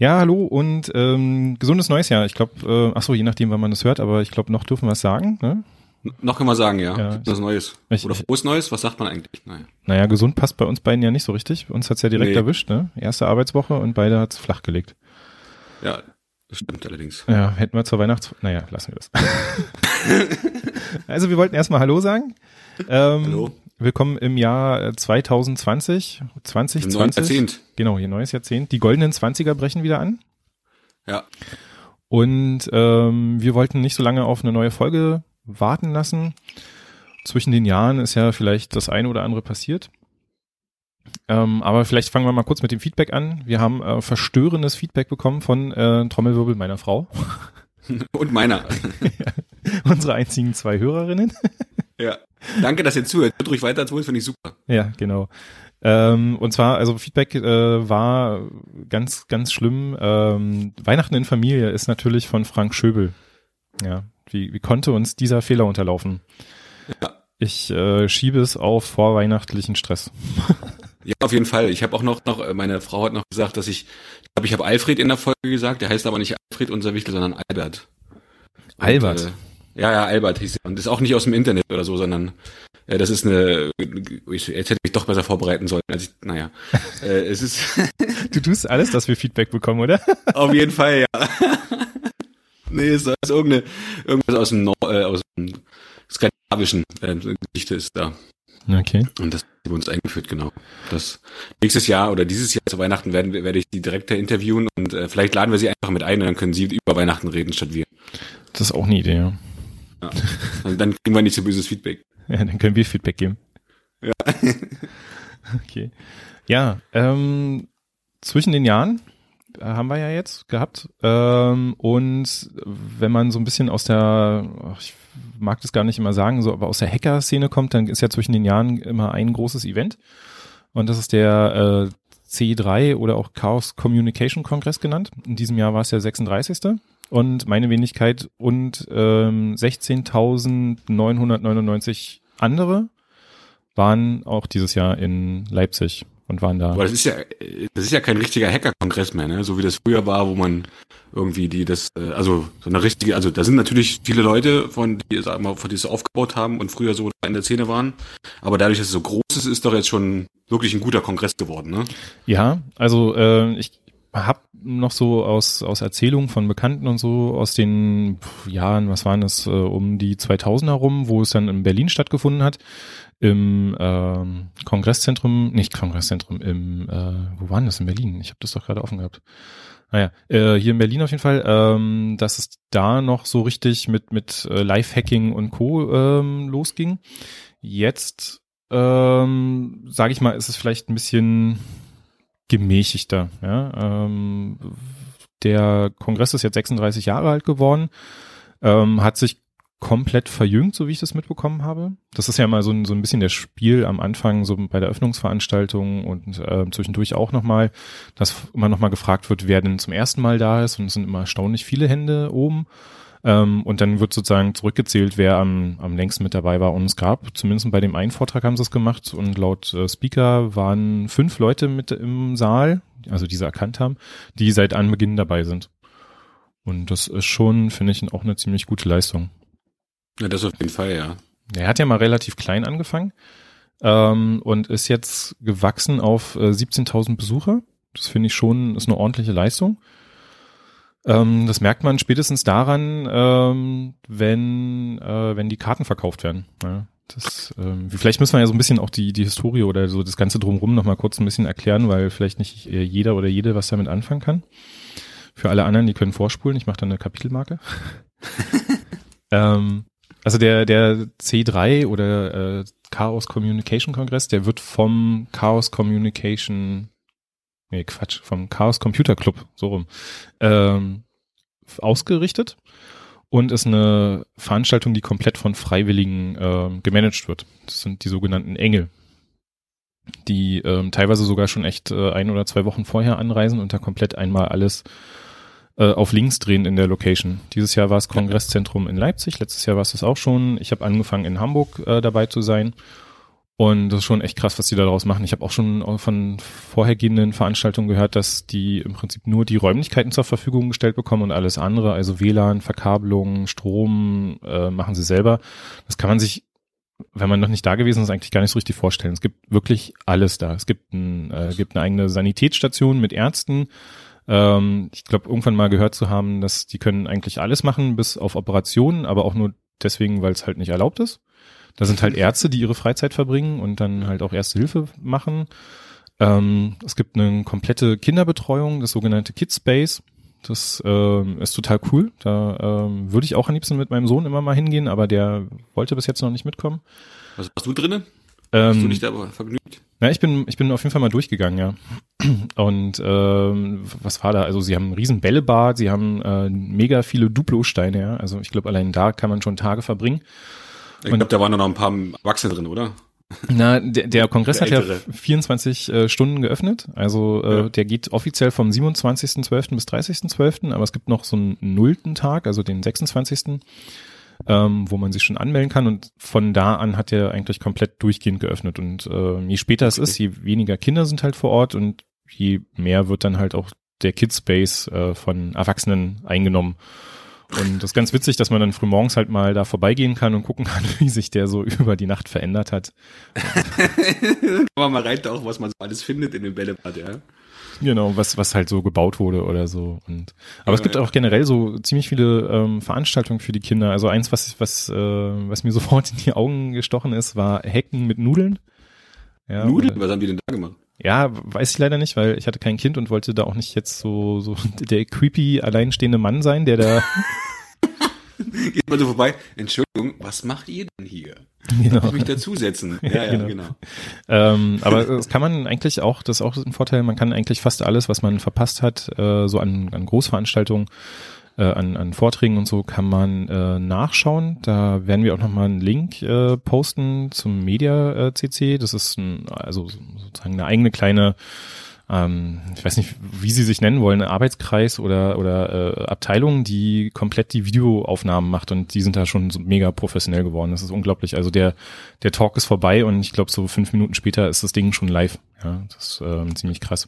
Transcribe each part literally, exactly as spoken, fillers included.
Ja, hallo und ähm, gesundes neues Jahr. Ich glaube, äh, ach so, je nachdem, wann man das hört, aber ich glaube, noch dürfen wir es sagen, ne? N- noch können wir sagen, ja. Ja, Was Neues. ich- Oder frohes Neues, was sagt man eigentlich? Naja. Naja, gesund passt bei uns beiden ja nicht so richtig. Uns hat's ja direkt Nee. erwischt, ne? Erste Arbeitswoche und beide hat's flach gelegt. Ja, das stimmt allerdings. Ja, hätten wir zur Weihnachts... Naja, lassen wir das. Also wir wollten erstmal Hallo sagen. Ähm, Hallo. Willkommen im Jahr zwanzig zwanzig. zwanzig Im neuen zwanzig. Jahrzehnt. Genau, hier neues Jahrzehnt. Die goldenen Zwanziger brechen wieder an. Ja. Und ähm, wir wollten nicht so lange auf eine neue Folge warten lassen. Zwischen den Jahren ist ja vielleicht das eine oder andere passiert. Ähm, aber vielleicht fangen wir mal kurz mit dem Feedback an. Wir haben äh, verstörendes Feedback bekommen von äh, Trommelwirbel meiner Frau. Und meiner. Unsere einzigen zwei Hörerinnen. Ja. Danke, dass ihr zuhört. Hört ruhig weiter zu, finde ich super. Ja, genau. Ähm, und zwar, also Feedback äh, war ganz, ganz schlimm. Ähm, Weihnachten in Familie ist natürlich von Frank Schöbel. Ja, wie, wie konnte uns dieser Fehler unterlaufen? Ja. Ich äh, schiebe es auf vorweihnachtlichen Stress. Ja, auf jeden Fall. Ich habe auch noch, noch, meine Frau hat noch gesagt, dass ich, ich glaube, ich habe Alfred in der Folge gesagt, der heißt aber nicht Alfred unser Wichtel, sondern Albert. Und, Albert? Äh, ja, ja, Albert hieß er. Und ist auch nicht aus dem Internet oder so, sondern äh, das ist eine, ich, jetzt hätte ich mich doch besser vorbereiten sollen, als ich, naja, äh, es ist Du tust alles, dass wir Feedback bekommen, oder? auf jeden Fall, ja. Nee, es ist irgendeine, irgendwas aus dem, Nor äh, aus dem skandinavischen äh, Geschichte ist da. Okay. Und das haben wir uns eingeführt, genau. Das nächstes Jahr oder dieses Jahr zu Weihnachten werden wir, werde ich die direkt interviewen und äh, vielleicht laden wir sie einfach mit ein und dann können sie über Weihnachten reden statt wir. Das ist auch eine Idee, ja. Ja. Also dann kriegen wir nicht so böses Feedback. Ja, dann können wir Feedback geben. Ja. Okay. Ja, ähm, zwischen den Jahren äh, haben wir ja jetzt gehabt. Ähm, und wenn man so ein bisschen aus der, ach, ich mag das gar nicht immer sagen, so, aber aus der Hacker-Szene kommt, dann ist ja zwischen den Jahren immer ein großes Event. Und das ist der äh, C drei oder auch Chaos Communication Kongress genannt. In diesem Jahr war es der sechsunddreißigste. Und meine Wenigkeit und ähm, sechzehntausendneunhundertneunundneunzig andere waren auch dieses Jahr in Leipzig und waren da. Aber das ist ja, das ist ja kein richtiger Hacker-Kongress mehr, ne? So wie das früher war, wo man irgendwie die das, äh, also so eine richtige, also da sind natürlich viele Leute, von die, sag mal, von die es aufgebaut haben und früher so in der Szene waren. Aber dadurch, dass es so groß ist, ist doch jetzt schon wirklich ein guter Kongress geworden, ne? Ja, also äh, ich habe noch so aus aus Erzählungen von Bekannten und so aus den pf, Jahren, was waren das, äh, um die zweitausender rum, wo es dann in Berlin stattgefunden hat, im ähm, Kongresszentrum, nicht Kongresszentrum, im, äh, wo waren das in Berlin? Ich habe das doch gerade offen gehabt. Naja, äh, hier in Berlin auf jeden Fall, ähm, dass es da noch so richtig mit mit äh, Live-Hacking und Co. Ähm, losging. Jetzt, ähm, sage ich mal, ist es vielleicht ein bisschen gemäßigter. Ja? Ähm, der Kongress ist jetzt sechsunddreißig Jahre alt geworden, ähm, hat sich komplett verjüngt, so wie ich das mitbekommen habe. Das ist ja mal so ein, so ein bisschen das Spiel am Anfang, so bei der Öffnungsveranstaltung und äh, zwischendurch auch nochmal, dass immer nochmal gefragt wird, wer denn zum ersten Mal da ist, und es sind immer erstaunlich viele Hände oben. Ähm, und dann wird sozusagen zurückgezählt, wer am, am längsten mit dabei war. Und es gab, zumindest bei dem einen Vortrag haben sie es gemacht, und laut äh, Speaker waren fünf Leute mit im Saal, also die sie erkannt haben, die seit Anbeginn dabei sind. Und das ist schon, finde ich, auch eine ziemlich gute Leistung. Ja, das auf jeden Fall, ja. Er hat ja mal relativ klein angefangen ähm, und ist jetzt gewachsen auf äh, siebzehntausend Besucher. Das finde ich schon, ist eine ordentliche Leistung. Ähm, das merkt man spätestens daran, ähm, wenn äh, wenn die Karten verkauft werden. Ja, das, ähm, vielleicht müssen wir ja so ein bisschen auch die die Historie oder so das Ganze drumherum noch mal kurz ein bisschen erklären, weil vielleicht nicht äh, jeder oder jede was damit anfangen kann. Für alle anderen, die können vorspulen. Ich mache dann eine Kapitelmarke. ähm, also der der C drei oder äh, Chaos Communication Kongress, der wird vom Chaos Communication Nee, Quatsch, vom Chaos Computer Club, so rum, ähm, ausgerichtet und ist eine Veranstaltung, die komplett von Freiwilligen ähm, gemanagt wird. Das sind die sogenannten Engel, die ähm, teilweise sogar schon echt äh, ein oder zwei Wochen vorher anreisen und da komplett einmal alles äh, auf links drehen in der Location. Dieses Jahr war es Kongresszentrum in Leipzig, letztes Jahr war es das auch schon. Ich habe angefangen in Hamburg äh, dabei zu sein. Und das ist schon echt krass, was die da draus machen. Ich habe auch schon von vorhergehenden Veranstaltungen gehört, dass die im Prinzip nur die Räumlichkeiten zur Verfügung gestellt bekommen und alles andere, also W L A N, Verkabelung, Strom, äh, machen sie selber. Das kann man sich, wenn man noch nicht da gewesen ist, eigentlich gar nicht so richtig vorstellen. Es gibt wirklich alles da. Es gibt, ein, äh, gibt eine eigene Sanitätsstation mit Ärzten. Ähm, ich glaube, irgendwann mal gehört zu haben, dass die können eigentlich alles machen, bis auf Operationen, aber auch nur deswegen, weil es halt nicht erlaubt ist. Da sind halt Ärzte, die ihre Freizeit verbringen und dann halt auch Erste Hilfe machen. Ähm, es gibt eine komplette Kinderbetreuung, das sogenannte Kids Space. Das ähm, ist total cool. Da ähm, würde ich auch am liebsten mit meinem Sohn immer mal hingehen, aber der wollte bis jetzt noch nicht mitkommen. Was warst du drinnen? Ähm, Hast du dich da aber vergnügt? Ja, ich bin ich bin auf jeden Fall mal durchgegangen, ja. Und ähm, was war da? Also sie haben ein riesen Bällebad, sie haben äh, mega viele Duplo-Steine, ja. Also ich glaube, allein da kann man schon Tage verbringen. Ich glaube, da waren noch ein paar Erwachsene drin, oder? Na, der, der Kongress Der hat ja Ältere. vierundzwanzig äh, Stunden geöffnet. Also äh, Ja. der geht offiziell vom siebenundzwanzigsten zwölften bis dreißigsten zwölften Aber es gibt noch so einen nullten Tag, also den sechsundzwanzigsten Ähm, wo man sich schon anmelden kann. Und von da an hat er eigentlich komplett durchgehend geöffnet. Und äh, je später es Okay. ist, je weniger Kinder sind halt vor Ort und je mehr wird dann halt auch der Kids Space äh, von Erwachsenen eingenommen. Und das ist ganz witzig, dass man dann frühmorgens halt mal da vorbeigehen kann und gucken kann, wie sich der so über die Nacht verändert hat. Kann man mal reintauchen, was man so alles findet in dem Bällebad, ja. Genau, was was halt so gebaut wurde oder so. Und aber Ja, es gibt ja. auch generell so ziemlich viele ähm, Veranstaltungen für die Kinder. Also eins, was was äh, was mir sofort in die Augen gestochen ist, war Hacken mit Nudeln. Ja, Nudeln? äh, Was haben die denn da gemacht? Ja, weiß ich leider nicht, weil ich hatte kein Kind und wollte da auch nicht jetzt so so der creepy alleinstehende Mann sein, der da Geht man so vorbei. Entschuldigung, was macht ihr denn hier? genau. Darf ich mich dazusetzen? Ja, ja, Genau. genau. Ähm, aber das kann man eigentlich auch, das ist auch ein Vorteil, man kann eigentlich fast alles, was man verpasst hat, äh, so an, an Großveranstaltungen, äh, an, an Vorträgen und so, kann man äh, nachschauen. Da werden wir auch nochmal einen Link äh, posten zum Media äh, C C. Das ist ein, also sozusagen eine eigene kleine, ähm, ich weiß nicht, wie sie sich nennen wollen, Arbeitskreis oder oder äh, Abteilung, die komplett die Videoaufnahmen macht und die sind da schon so mega professionell geworden. Das ist unglaublich. Also der der Talk ist vorbei und ich glaube so fünf Minuten später ist das Ding schon live. Ja, das ist ähm, ziemlich krass.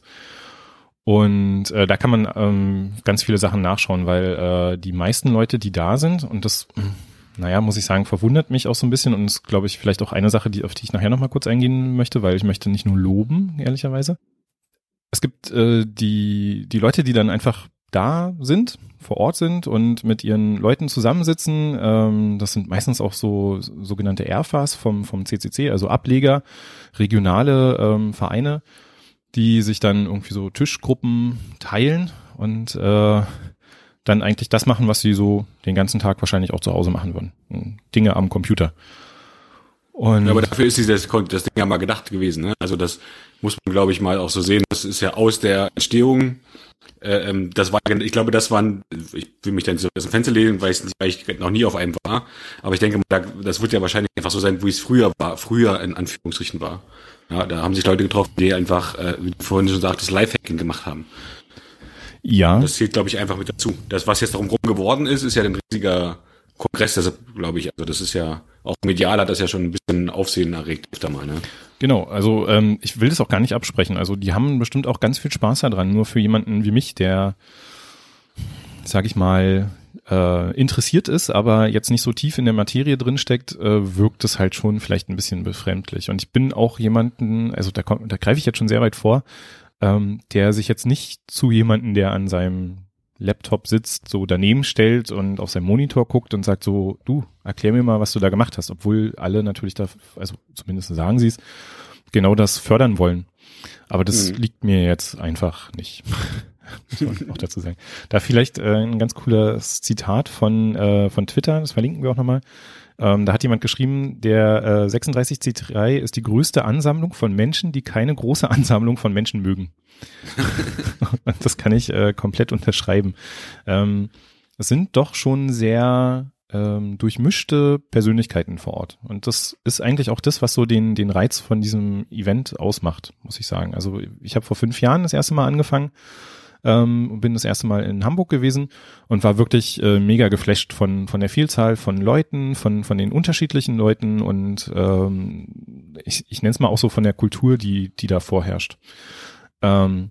Und äh, da kann man ähm, ganz viele Sachen nachschauen, weil äh, die meisten Leute, die da sind, und das, naja, muss ich sagen, verwundert mich auch so ein bisschen und ist, glaube ich, vielleicht auch eine Sache, die auf die ich nachher nochmal kurz eingehen möchte, weil ich möchte nicht nur loben, ehrlicherweise. Es gibt äh, die die Leute, die dann einfach da sind, vor Ort sind und mit ihren Leuten zusammensitzen. Ähm, das sind meistens auch so sogenannte R F As vom vom C C C, also Ableger, regionale ähm, Vereine, die sich dann irgendwie so Tischgruppen teilen und äh, dann eigentlich das machen, was sie so den ganzen Tag wahrscheinlich auch zu Hause machen würden. Dinge am Computer. Und Ja, aber dafür ist dieses, das Ding ja mal gedacht gewesen, ne? Also das muss man, glaube ich, mal auch so sehen. Das ist ja aus der Entstehung, äh, ähm, das war, ich glaube, das waren, ich will mich dann nicht so aus dem Fenster legen, weil ich, weil ich noch nie auf einem war, aber ich denke, das wird ja wahrscheinlich einfach so sein, wie es früher war, früher in Anführungsstrichen war. Ja, da haben sich Leute getroffen, die einfach, äh, wie du vorhin schon sagtest, Lifehacking gemacht haben. ja, Das zählt, glaube ich, einfach mit dazu. Das, was jetzt darum rum geworden ist, ist ja ein riesiger Kongress, deshalb glaube ich, also das ist ja, auch medial hat das ja schon ein bisschen Aufsehen erregt, öfter mal, ne? genau. Also ähm, ich will das auch gar nicht absprechen. Also die haben bestimmt auch ganz viel Spaß daran. Nur für jemanden wie mich, der, sag ich mal, äh, interessiert ist, aber jetzt nicht so tief in der Materie drin steckt, äh, wirkt es halt schon vielleicht ein bisschen befremdlich. Und ich bin auch jemanden, also da, komm- da greife ich jetzt schon sehr weit vor, ähm, der sich jetzt nicht zu jemanden, der an seinem Laptop sitzt, so daneben stellt und auf seinen Monitor guckt und sagt so, du, erklär mir mal, was du da gemacht hast, obwohl alle natürlich da, also zumindest sagen sie es, genau das fördern wollen. Aber das Mhm. liegt mir jetzt einfach nicht. Muss man auch dazu sagen. Da vielleicht äh, ein ganz cooles Zitat von äh, von Twitter, das verlinken wir auch nochmal. Ähm, da hat jemand geschrieben, der äh, sechsunddreißig C drei ist die größte Ansammlung von Menschen, die keine große Ansammlung von Menschen mögen. Das kann ich äh, komplett unterschreiben. Ähm, es sind doch schon sehr ähm, durchmischte Persönlichkeiten vor Ort. Und das ist eigentlich auch das, was so den den Reiz von diesem Event ausmacht, muss ich sagen. Also ich habe vor fünf Jahren das erste Mal angefangen. ähm, bin das erste Mal in Hamburg gewesen und war wirklich äh, mega geflasht von von der Vielzahl von Leuten, von von den unterschiedlichen Leuten und ähm, ich, ich nenne es mal auch so von der Kultur, die die da vorherrscht. Ähm,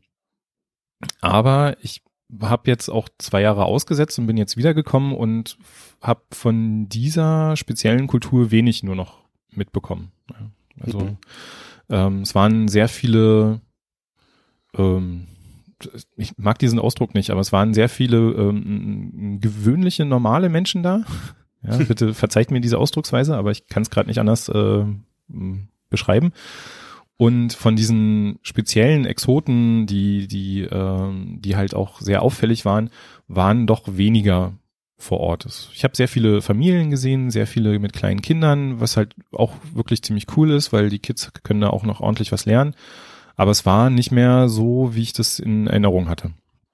aber ich habe jetzt auch zwei Jahre ausgesetzt und bin jetzt wiedergekommen und habe von dieser speziellen Kultur wenig nur noch mitbekommen. Also mhm. ähm, es waren sehr viele, ähm, ich mag diesen Ausdruck nicht, aber es waren sehr viele ähm, gewöhnliche, normale Menschen da. Ja, bitte verzeiht mir diese Ausdrucksweise, aber ich kann es gerade nicht anders äh, beschreiben. Und von diesen speziellen Exoten, die die ähm, die halt auch sehr auffällig waren, waren doch weniger vor Ort. Ich habe sehr viele Familien gesehen, sehr viele mit kleinen Kindern, was halt auch wirklich ziemlich cool ist, weil die Kids können da auch noch ordentlich was lernen. Aber es war nicht mehr so, wie ich das in Erinnerung hatte.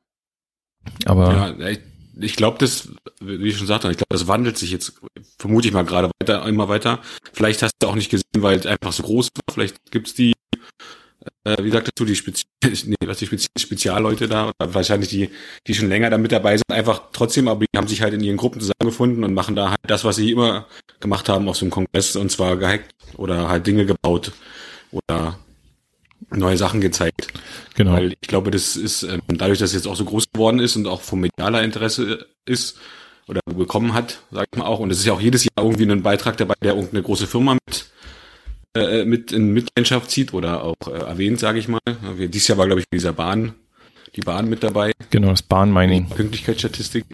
Aber ja, ich, ich glaube, das, wie ich schon sagte, ich glaube, das wandelt sich jetzt, vermute ich mal gerade weiter, immer weiter. Vielleicht hast du auch nicht gesehen, weil es einfach so groß war. Vielleicht gibt's die, äh, wie sagtest du, die, Spezi nee, was die Spezi Spezialleute da, oder wahrscheinlich die, die schon länger da mit dabei sind, einfach trotzdem, aber die haben sich halt in ihren Gruppen zusammengefunden und machen da halt das, was sie immer gemacht haben auf so einem Kongress, und zwar gehackt oder halt Dinge gebaut oder neue Sachen gezeigt. Genau. Weil ich glaube, das ist, ähm, dadurch, dass es jetzt auch so groß geworden ist und auch vom medialer Interesse ist oder bekommen hat, sag ich mal auch, und es ist ja auch jedes Jahr irgendwie ein Beitrag dabei, der irgendeine große Firma mit äh, mit in Mitgliedschaft zieht oder auch äh, erwähnt, sage ich mal. Wir, dieses Jahr war, glaube ich, mit dieser Bahn, die Bahn mit dabei. Genau, das Bahnmining. Pünktlichkeitsstatistik.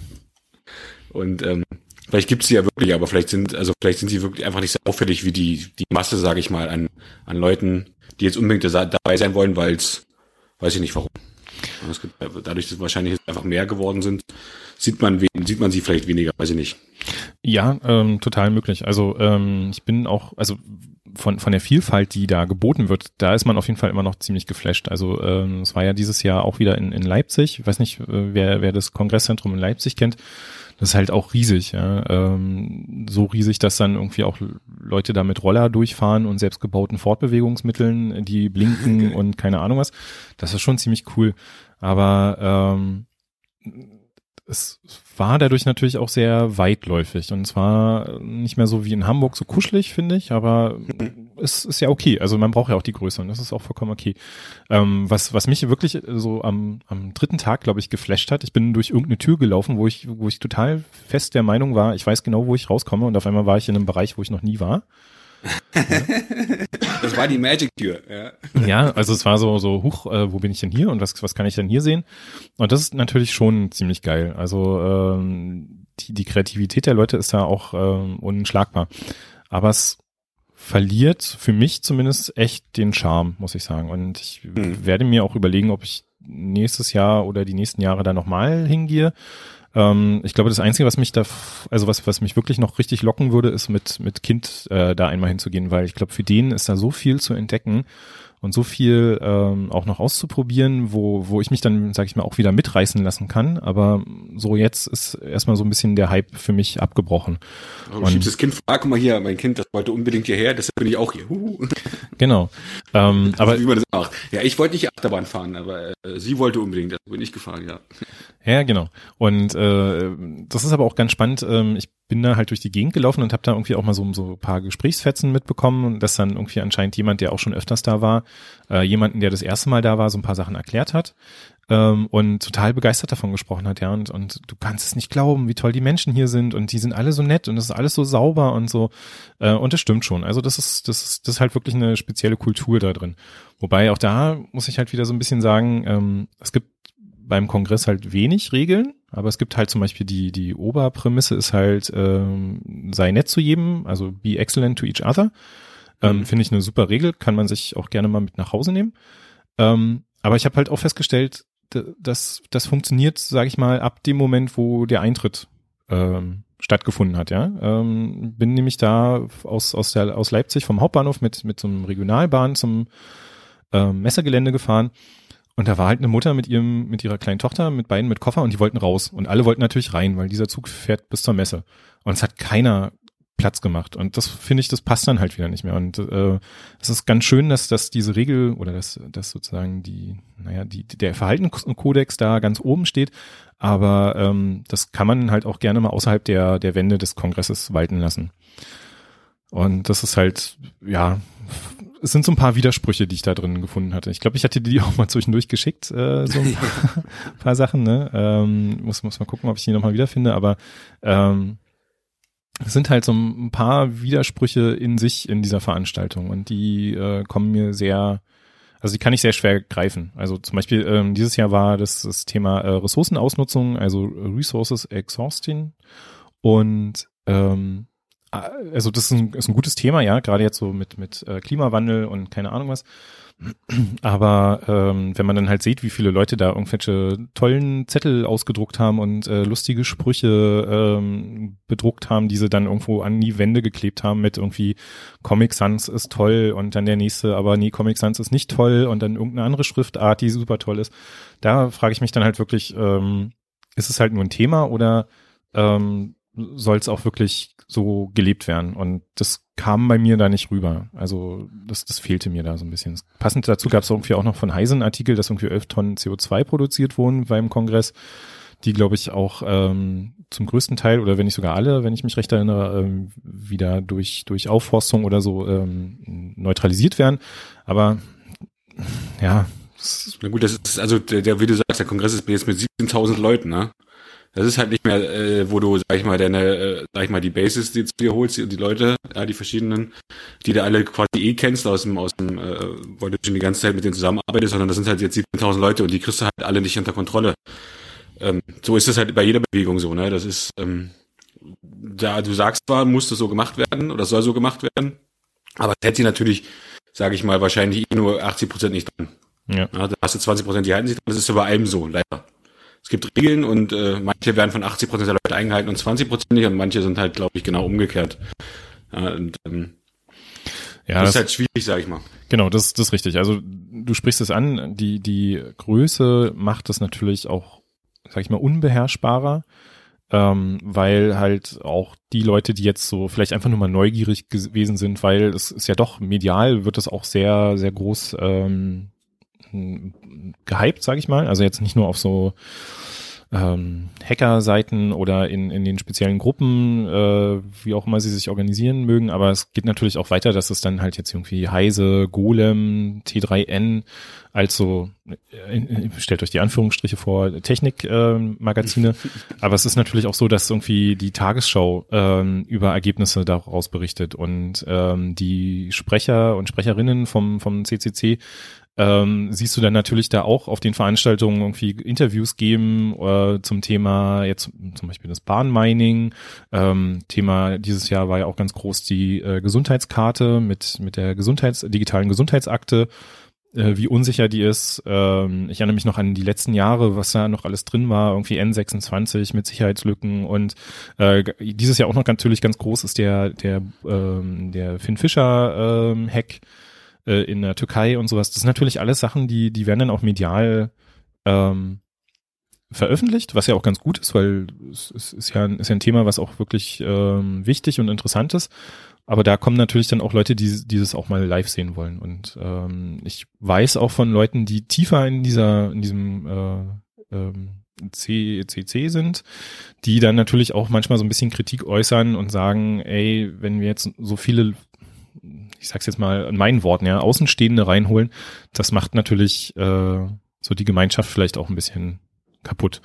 Und ähm, vielleicht gibt's die ja wirklich, aber vielleicht sind, also vielleicht sind sie wirklich einfach nicht so auffällig wie die die Masse, sage ich mal, an an Leuten, die jetzt unbedingt dabei sein wollen, weil es, weiß ich nicht warum. Es gibt, dadurch, dass wahrscheinlich jetzt einfach mehr geworden sind, sieht man sieht man sie vielleicht weniger, weiß ich nicht. Ja, ähm, total möglich. Also ähm, ich bin auch, also von von der Vielfalt, die da geboten wird, da ist man auf jeden Fall immer noch ziemlich geflasht. Also ähm, es war ja dieses Jahr auch wieder in, in Leipzig. Ich weiß nicht, äh, wer wer das Kongresszentrum in Leipzig kennt. Das ist halt auch riesig, ja. Ähm, so riesig, dass dann irgendwie auch Leute da mit Roller durchfahren und selbstgebauten Fortbewegungsmitteln, die blinken okay. und keine Ahnung was. Das ist schon ziemlich cool. Aber ähm, es war dadurch natürlich auch sehr weitläufig und zwar nicht mehr so wie in Hamburg so kuschelig, finde ich, aber es ist ja okay. Also man braucht ja auch die Größe und das ist auch vollkommen okay. Ähm, was was mich wirklich so am am dritten Tag, glaube ich, geflasht hat, ich bin durch irgendeine Tür gelaufen, wo ich wo ich total fest der Meinung war, ich weiß genau, wo ich rauskomme und auf einmal war ich in einem Bereich, wo ich noch nie war. Ja. Das war die Magic-Tür, ja. Ja, also es war so, so, huch, äh, wo bin ich denn hier und was, was kann ich denn hier sehen? Und das ist natürlich schon ziemlich geil. Also ähm, die, die Kreativität der Leute ist da auch ähm, unschlagbar. Aber es verliert für mich zumindest echt den Charme, muss ich sagen. Und ich hm. werde mir auch überlegen, ob ich nächstes Jahr oder die nächsten Jahre da nochmal hingehe. Ähm, ich glaube, das Einzige, was mich da, also was, was mich wirklich noch richtig locken würde, ist mit, mit Kind äh, da einmal hinzugehen, weil ich glaube, für den ist da so viel zu entdecken und so viel ähm, auch noch auszuprobieren, wo, wo ich mich dann, sag ich mal, auch wieder mitreißen lassen kann. Aber so jetzt ist erstmal so ein bisschen der Hype für mich abgebrochen. Du und schiebst das Kind vor, ah, guck mal hier, mein Kind, das wollte unbedingt hierher, deshalb bin ich auch hier. Huhu. Genau. Ähm, aber wie man das macht. Ja, ich wollte nicht Achterbahn fahren, aber äh, sie wollte unbedingt, deshalb bin ich gefahren, ja. Ja, genau. Und äh, das ist aber auch ganz spannend. Ähm, ich bin da halt durch die Gegend gelaufen und habe da irgendwie auch mal so, so ein paar Gesprächsfetzen mitbekommen und dass dann irgendwie anscheinend jemand, der auch schon öfters da war, äh, jemanden, der das erste Mal da war, so ein paar Sachen erklärt hat ähm, und total begeistert davon gesprochen hat, ja. Und, und du kannst es nicht glauben, wie toll die Menschen hier sind und die sind alle so nett und es ist alles so sauber und so. Äh, und das stimmt schon. Also das ist, das ist, das ist halt wirklich eine spezielle Kultur da drin. Wobei auch da muss ich halt wieder so ein bisschen sagen, ähm, es gibt beim Kongress halt wenig Regeln, aber es gibt halt zum Beispiel die die Oberprämisse ist halt ähm, sei nett zu jedem, also be excellent to each other. Ähm, mhm. Finde ich eine super Regel, kann man sich auch gerne mal mit nach Hause nehmen. Ähm, aber ich habe halt auch festgestellt, dass das funktioniert, sage ich mal, ab dem Moment, wo der Eintritt ähm, stattgefunden hat. Ja, ähm, bin nämlich da aus aus der aus Leipzig vom Hauptbahnhof mit mit so einem Regionalbahn zum ähm, Messegelände gefahren. Und da war halt eine Mutter mit ihrem, mit ihrer kleinen Tochter, mit beiden mit Koffer und die wollten raus. Und alle wollten natürlich rein, weil dieser Zug fährt bis zur Messe. Und es hat keiner Platz gemacht. Und das finde ich, das passt dann halt wieder nicht mehr. Und äh, es ist ganz schön, dass, dass diese Regel oder dass, dass sozusagen die, naja, die, der Verhaltenskodex da ganz oben steht. Aber ähm, das kann man halt auch gerne mal außerhalb der, der Wände des Kongresses walten lassen. Und das ist halt, ja, es sind so ein paar Widersprüche, die ich da drin gefunden hatte. Ich glaube, ich hatte die auch mal zwischendurch geschickt, äh, so ein paar, paar Sachen, ne? Ähm, muss, muss mal gucken, ob ich die nochmal wiederfinde, aber ähm, es sind halt so ein paar Widersprüche in sich in dieser Veranstaltung und die äh, kommen mir sehr, also die kann ich sehr schwer greifen. Also zum Beispiel ähm, dieses Jahr war das, das Thema äh, Ressourcenausnutzung, also Resources Exhausting und ähm, also das ist ein, ist ein gutes Thema, ja, gerade jetzt so mit mit äh, Klimawandel und keine Ahnung was. Aber ähm, wenn man dann halt sieht, wie viele Leute da irgendwelche tollen Zettel ausgedruckt haben und äh, lustige Sprüche ähm, bedruckt haben, die sie dann irgendwo an die Wände geklebt haben mit irgendwie Comic Sans ist toll und dann der nächste, aber nee, Comic Sans ist nicht toll und dann irgendeine andere Schriftart, die super toll ist. Da frage ich mich dann halt wirklich, ähm, ist es halt nur ein Thema oder ähm, soll es auch wirklich so gelebt werden? Und das kam bei mir da nicht rüber. Also das, das fehlte mir da so ein bisschen. Passend dazu gab es irgendwie auch noch von Heise einen Artikel, dass irgendwie elf Tonnen C O zwei produziert wurden beim Kongress, die, glaube ich, auch ähm, zum größten Teil oder wenn nicht sogar alle, wenn ich mich recht erinnere, ähm, wieder durch durch Aufforstung oder so ähm, neutralisiert werden. Aber ja. Na gut, das ist also der, der wie du sagst, der Kongress ist jetzt mit siebzehntausend Leuten, ne? Das ist halt nicht mehr, äh, wo du, sag ich mal, deine, äh, sag ich mal, die Bases, die du dir holst, die, die Leute, ja, die verschiedenen, die du alle quasi eh kennst aus dem, aus dem, äh, weil du schon die ganze Zeit mit denen zusammenarbeitest, sondern das sind halt jetzt siebzehntausend Leute und die kriegst du halt alle nicht unter Kontrolle. Ähm, so ist es halt bei jeder Bewegung so, ne? Das ist, ähm, da du sagst zwar, muss das so gemacht werden oder soll so gemacht werden, aber das hätte sie natürlich, sage ich mal, wahrscheinlich eh nur achtzig Prozent nicht dran. Ja. Ja, da hast du zwanzig Prozent, die halten sich dran. Das ist ja bei allem so, leider. Es gibt Regeln und äh, manche werden von achtzig Prozent der Leute eingehalten und zwanzig Prozent nicht und manche sind halt, glaube ich, genau umgekehrt. Ja, und, ähm, ja, das, das ist halt schwierig, sag ich mal. Genau, das, das ist richtig. Also du sprichst es an, die, die Größe macht es natürlich auch, sag ich mal, unbeherrschbarer, ähm, weil halt auch die Leute, die jetzt so vielleicht einfach nur mal neugierig gewesen sind, weil es ist ja doch medial, wird es auch sehr, sehr groß ähm, gehypt, sage ich mal. Also jetzt nicht nur auf so ähm, Hacker-Seiten oder in, in den speziellen Gruppen, äh, wie auch immer sie sich organisieren mögen, aber es geht natürlich auch weiter, dass es dann halt jetzt irgendwie Heise, Golem, T drei N, also äh, stellt euch die Anführungsstriche vor, Technik-Magazine, äh, aber es ist natürlich auch so, dass irgendwie die Tagesschau ähm, über Ergebnisse daraus berichtet und ähm, die Sprecher und Sprecherinnen vom, vom C C C Ähm, siehst du dann natürlich da auch auf den Veranstaltungen irgendwie Interviews geben äh, zum Thema jetzt zum Beispiel das Bahnmining. Ähm, Thema dieses Jahr war ja auch ganz groß die äh, Gesundheitskarte mit mit der Gesundheits digitalen Gesundheitsakte, äh, wie unsicher die ist. Ähm, ich erinnere mich noch an die letzten Jahre, was da noch alles drin war, irgendwie N sechsundzwanzig mit Sicherheitslücken und äh, dieses Jahr auch noch natürlich ganz groß ist der der ähm, der Finn Fischer ähm, Hack in der Türkei und sowas. Das sind natürlich alles Sachen, die die werden dann auch medial ähm, veröffentlicht, was ja auch ganz gut ist, weil es, es ist ja ist ja ein Thema, was auch wirklich ähm, wichtig und interessant ist. Aber da kommen natürlich dann auch Leute, die dieses auch mal live sehen wollen. Und ähm, ich weiß auch von Leuten, die tiefer in dieser in diesem äh, ähm, C C C sind, die dann natürlich auch manchmal so ein bisschen Kritik äußern und sagen, ey, wenn wir jetzt so viele, ich sag's jetzt mal in meinen Worten, ja, Außenstehende reinholen, das macht natürlich äh, so die Gemeinschaft vielleicht auch ein bisschen kaputt.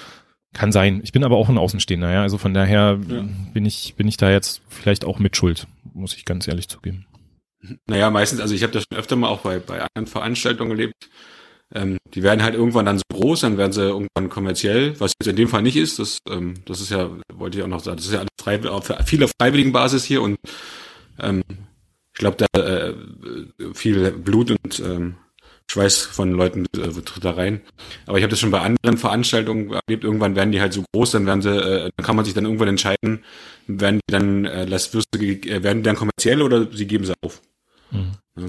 Kann sein. Ich bin aber auch ein Außenstehender, ja, also von daher ja. bin ich bin ich da jetzt vielleicht auch mit Schuld, muss ich ganz ehrlich zugeben. Naja, meistens, also ich habe das schon öfter mal auch bei bei anderen Veranstaltungen erlebt. Ähm, die werden halt irgendwann dann so groß, dann werden sie irgendwann kommerziell, was jetzt in dem Fall nicht ist. Das ähm, das ist ja, wollte ich auch noch sagen, das ist ja alles frei, für viel auf freiwilligen Basis hier und ähm, ich glaube, da äh, viel Blut und ähm, Schweiß von Leuten äh, tritt da rein. Aber ich habe das schon bei anderen Veranstaltungen erlebt. Irgendwann werden die halt so groß, dann werden sie, äh, dann kann man sich dann irgendwann entscheiden, werden die dann, äh, las Würste, äh, werden die dann kommerziell oder sie geben sie auf. Mhm. Ja.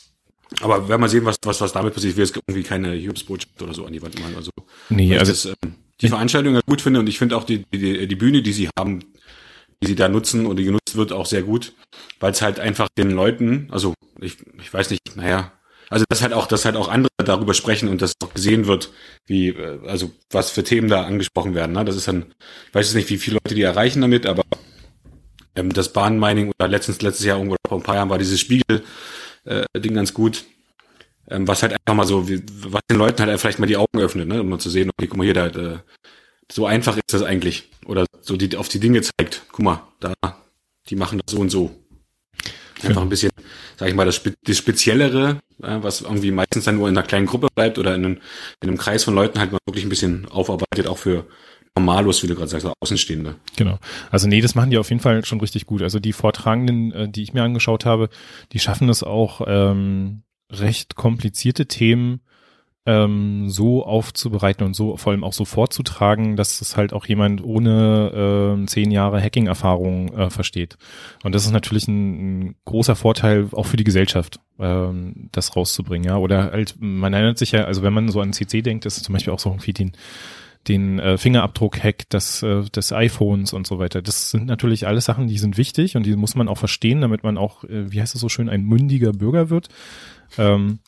Aber werden wir sehen, was was was damit passiert. Ich will jetzt irgendwie keine Hiobsbotschaft oder so an die Wand machen. Also, nee, also ich das, ähm, die Veranstaltung gut finde und ich finde auch die, die die Bühne, die sie haben, die sie da nutzen oder die genutzt wird, auch sehr gut, weil es halt einfach den Leuten, also ich, ich weiß nicht, naja, also dass halt auch, dass halt auch andere darüber sprechen und das auch gesehen wird, wie, also was für Themen da angesprochen werden. Ne? Das ist dann, ich weiß jetzt nicht, wie viele Leute die erreichen damit, aber ähm, das Bahnmining oder letztens letztes Jahr irgendwo vor ein paar Jahren war dieses Spiegel äh, Ding ganz gut, ähm, was halt einfach mal so, wie, was den Leuten halt vielleicht mal die Augen öffnet, ne, um mal zu sehen, okay, guck mal hier, da, äh, so einfach ist das eigentlich, oder so die auf die Dinge zeigt. Guck mal, da, die machen das so und so. Einfach ein bisschen, sag ich mal, das, Spe- das Speziellere, äh, was irgendwie meistens dann nur in einer kleinen Gruppe bleibt oder in einem, in einem Kreis von Leuten halt mal wirklich ein bisschen aufarbeitet, auch für Normalos, wie du gerade sagst, Außenstehende. Genau. Also nee, das machen die auf jeden Fall schon richtig gut. Also die Vortragenden, äh, die ich mir angeschaut habe, die schaffen es auch, ähm, recht komplizierte Themen ähm, so aufzubereiten und so vor allem auch so vorzutragen, dass es halt auch jemand ohne äh, zehn Jahre Hacking-Erfahrung äh, versteht. Und das ist natürlich ein, ein großer Vorteil auch für die Gesellschaft, ähm, das rauszubringen. Ja, oder halt, man erinnert sich ja, also wenn man so an C C denkt, ist es zum Beispiel auch so irgendwie den den äh, Fingerabdruck-Hack des, äh, des iPhones und so weiter. Das sind natürlich alles Sachen, die sind wichtig und die muss man auch verstehen, damit man auch, äh, wie heißt es so schön, ein mündiger Bürger wird. Ähm,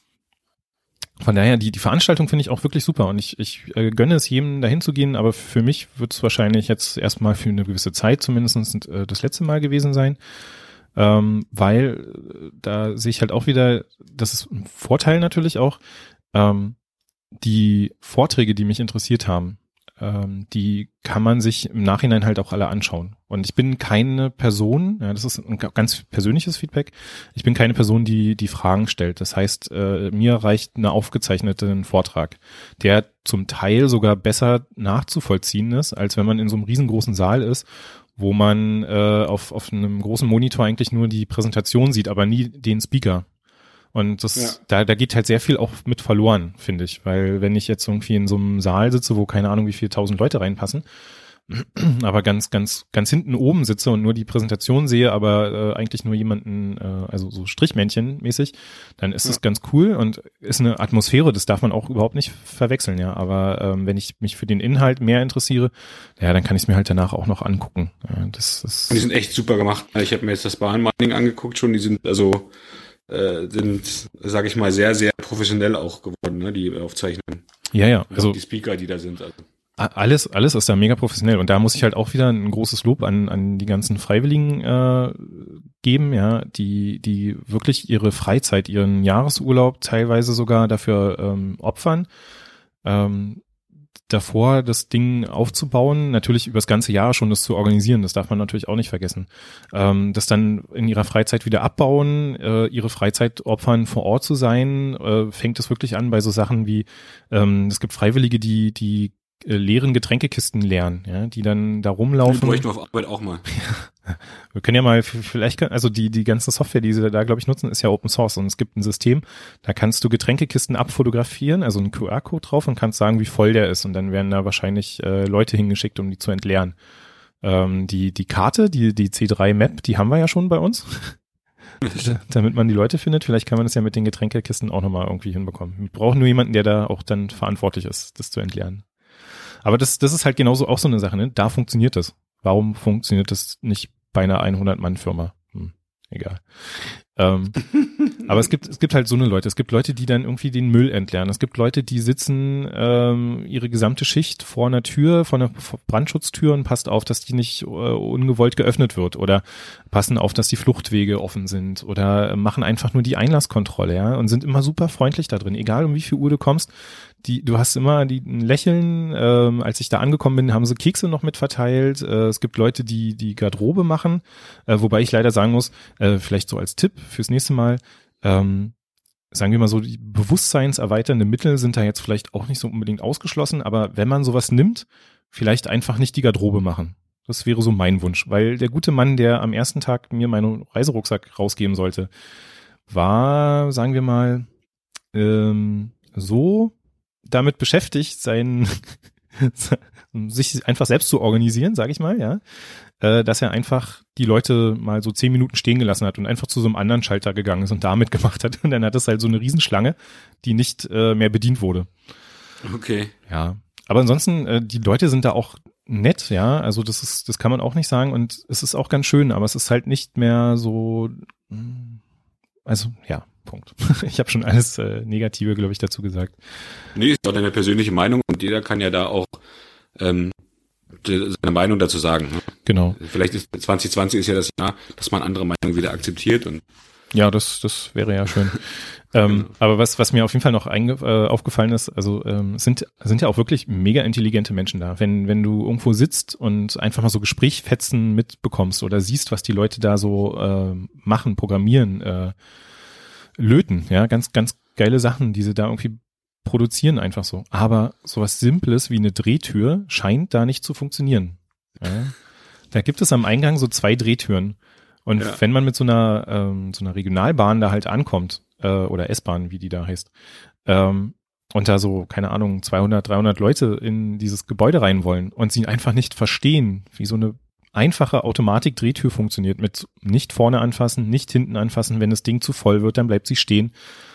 Von daher, die, die Veranstaltung finde ich auch wirklich super und ich, ich äh, gönne es jedem dahin zu gehen, aber für mich wird es wahrscheinlich jetzt erstmal für eine gewisse Zeit zumindest äh, das letzte Mal gewesen sein, ähm, weil äh, da sehe ich halt auch wieder, das ist ein Vorteil natürlich auch, ähm, die Vorträge, die mich interessiert haben, ähm, die kann man sich im Nachhinein halt auch alle anschauen. Und ich bin keine Person, ja, das ist ein ganz persönliches Feedback, ich bin keine Person, die die Fragen stellt. Das heißt, äh, mir reicht eine aufgezeichnete Vortrag, der zum Teil sogar besser nachzuvollziehen ist, als wenn man in so einem riesengroßen Saal ist, wo man äh, auf, auf einem großen Monitor eigentlich nur die Präsentation sieht, aber nie den Speaker. Und das, ja. da, da geht halt sehr viel auch mit verloren, finde ich, weil wenn ich jetzt irgendwie in so einem Saal sitze, wo keine Ahnung, wie viele tausend Leute reinpassen, aber ganz, ganz, ganz hinten oben sitze und nur die Präsentation sehe, aber äh, eigentlich nur jemanden, äh, also so Strichmännchen-mäßig, dann ist es ja. ganz cool und ist eine Atmosphäre, das darf man auch überhaupt nicht verwechseln, ja. Aber ähm, wenn ich mich für den Inhalt mehr interessiere, ja, dann kann ich es mir halt danach auch noch angucken. Ja, das ist. Die sind echt super gemacht. Ich habe mir jetzt das Bahnmining angeguckt schon, die sind also äh, sind, sage ich mal, sehr, sehr professionell auch geworden, ne, die Aufzeichnungen. Ja, ja. Also die Speaker, die da sind. Also. Alles, alles ist da mega professionell und da muss ich halt auch wieder ein großes Lob an, an die ganzen Freiwilligen äh, geben, ja, die, die wirklich ihre Freizeit, ihren Jahresurlaub teilweise sogar dafür ähm, opfern, ähm, davor das Ding aufzubauen, natürlich über das ganze Jahr schon das zu organisieren, das darf man natürlich auch nicht vergessen. Ähm, das dann in ihrer Freizeit wieder abbauen, äh, ihre Freizeit opfern, vor Ort zu sein, äh, fängt es wirklich an bei so Sachen wie, ähm, es gibt Freiwillige, die, die äh, leeren Getränkekisten leeren, ja, die dann da rumlaufen. Die bräuchten wir auf Arbeit auch mal. Wir können ja mal, vielleicht, also die, die ganze Software, die sie da, glaube ich, nutzen, ist ja Open Source und es gibt ein System, da kannst du Getränkekisten abfotografieren, also einen Q R-Code drauf und kannst sagen, wie voll der ist und dann werden da wahrscheinlich äh, Leute hingeschickt, um die zu entleeren. Ähm, die, die Karte, die, die C drei Map, die haben wir ja schon bei uns. Damit man die Leute findet, vielleicht kann man das ja mit den Getränkekisten auch nochmal irgendwie hinbekommen. Wir brauchen nur jemanden, der da auch dann verantwortlich ist, das zu entleeren. Aber das, das ist halt genauso auch so eine Sache, ne? Da funktioniert das. Warum funktioniert das nicht bei einer hundert-Mann-Firma? Hm, egal. Ähm, aber es gibt, es gibt halt so eine Leute. Es gibt Leute, die dann irgendwie den Müll entleeren. Es gibt Leute, die sitzen ähm, ihre gesamte Schicht vor einer Tür, vor einer Brandschutztür und passt auf, dass die nicht äh, ungewollt geöffnet wird oder passen auf, dass die Fluchtwege offen sind oder machen einfach nur die Einlasskontrolle, ja, und sind immer super freundlich da drin. Egal um wie viel Uhr du kommst, die, du hast immer die ein Lächeln. Ähm, als ich da angekommen bin, haben sie Kekse noch mit verteilt. Äh, es gibt Leute, die die Garderobe machen, äh, wobei ich leider sagen muss, äh, vielleicht so als Tipp fürs nächste Mal, ähm, sagen wir mal so, die bewusstseinserweiternde Mittel sind da jetzt vielleicht auch nicht so unbedingt ausgeschlossen, aber wenn man sowas nimmt, vielleicht einfach nicht die Garderobe machen. Das wäre so mein Wunsch, weil der gute Mann, der am ersten Tag mir meinen Reiserucksack rausgeben sollte, war, sagen wir mal, ähm, so damit beschäftigt, sein sich einfach selbst zu organisieren, sage ich mal, ja, äh, dass er einfach die Leute mal so zehn Minuten stehen gelassen hat und einfach zu so einem anderen Schalter gegangen ist und damit gemacht hat. Und dann hat es halt so eine Riesenschlange, die nicht äh, mehr bedient wurde. Okay. Ja, aber ansonsten, äh, die Leute sind da auch nett, ja, also das ist, das kann man auch nicht sagen und es ist auch ganz schön, aber es ist halt nicht mehr so, also ja, Punkt. Ich habe schon alles äh, Negative, glaube ich, dazu gesagt. Nee, ist doch deine persönliche Meinung und jeder kann ja da auch ähm, seine Meinung dazu sagen. Ne? Genau. Vielleicht ist zwanzig zwanzig ist ja das Jahr, dass man andere Meinungen wieder akzeptiert und ja, das das wäre ja schön. ähm, aber was was mir auf jeden Fall noch einge- äh, aufgefallen ist, also ähm, sind sind ja auch wirklich mega intelligente Menschen da. Wenn wenn du irgendwo sitzt und einfach mal so Gesprächsfetzen mitbekommst oder siehst, was die Leute da so äh, machen, programmieren, äh, löten, ja, ganz ganz geile Sachen, die sie da irgendwie produzieren einfach so. Aber sowas Simples wie eine Drehtür scheint da nicht zu funktionieren. Ja? Da gibt es am Eingang so zwei Drehtüren. Und ja. wenn man mit so einer ähm, so einer Regionalbahn da halt ankommt, äh, oder S-Bahn, wie die da heißt, ähm, und da so, keine Ahnung, zweihundert, dreihundert Leute in dieses Gebäude rein wollen und sie einfach nicht verstehen, wie so eine einfache Automatik-Drehtür funktioniert, mit nicht vorne anfassen, nicht hinten anfassen, wenn das Ding zu voll wird, dann bleibt sie stehen.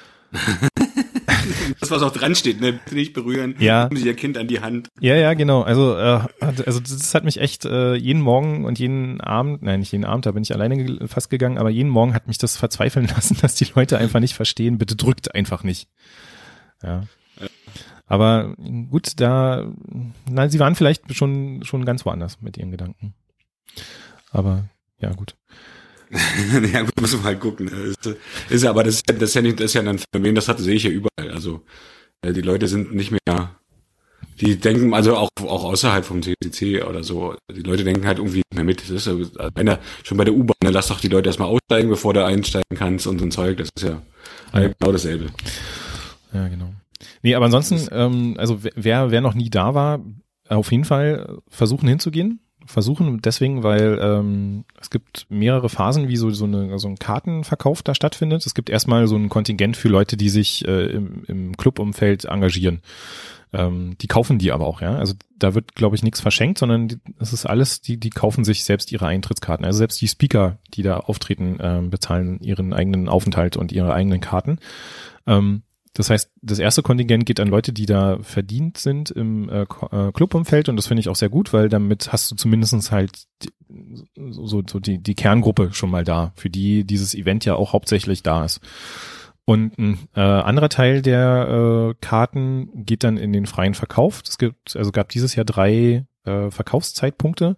Das, was auch dran steht, ne? Nicht berühren, ja. Nehmen Sie Ihr Kind an die Hand. Ja, ja, genau. Also, äh, also das hat mich echt äh, jeden Morgen und jeden Abend, nein, nicht jeden Abend, da bin ich alleine ge- fast gegangen, aber jeden Morgen hat mich das verzweifeln lassen, dass die Leute einfach nicht verstehen. Bitte drückt einfach nicht. Ja. ja. Aber gut, da, nein, sie waren vielleicht schon schon ganz woanders mit ihren Gedanken. Aber ja, gut. Ja, gut, muss man halt gucken. Ist, ist ja, aber das ist, das ist ja nicht, das ist ja ein Phänomen, das hat, sehe ich ja überall. Also die Leute sind nicht mehr, die denken, also auch auch außerhalb vom C C C oder so, die Leute denken halt irgendwie nicht mehr mit. Das ist ja, wenn er schon bei der U-Bahn, ne, lass doch die Leute erstmal aussteigen, bevor du einsteigen kannst und so ein Zeug. Das ist ja, ja. genau dasselbe. Ja, genau. Nee, aber ansonsten, ähm, also wer wer noch nie da war, auf jeden Fall versuchen hinzugehen. Versuchen deswegen, weil ähm, es gibt mehrere Phasen, wie so so, eine, so ein Kartenverkauf da stattfindet. Es gibt erstmal so ein Kontingent für Leute, die sich äh, im, im Clubumfeld engagieren. Ähm, die kaufen die aber auch, ja. Also da wird, glaube ich, nichts verschenkt, sondern es ist alles, die die kaufen sich selbst ihre Eintrittskarten. Also selbst die Speaker, die da auftreten, äh, bezahlen ihren eigenen Aufenthalt und ihre eigenen Karten. Ähm, Das heißt, das erste Kontingent geht an Leute, die da verdient sind im äh, Clubumfeld und das finde ich auch sehr gut, weil damit hast du zumindest halt die, so, so die, die Kerngruppe schon mal da, für die dieses Event ja auch hauptsächlich da ist. Und ein äh, anderer Teil der äh, Karten geht dann in den freien Verkauf. Es gibt, also gab dieses Jahr drei äh, Verkaufszeitpunkte,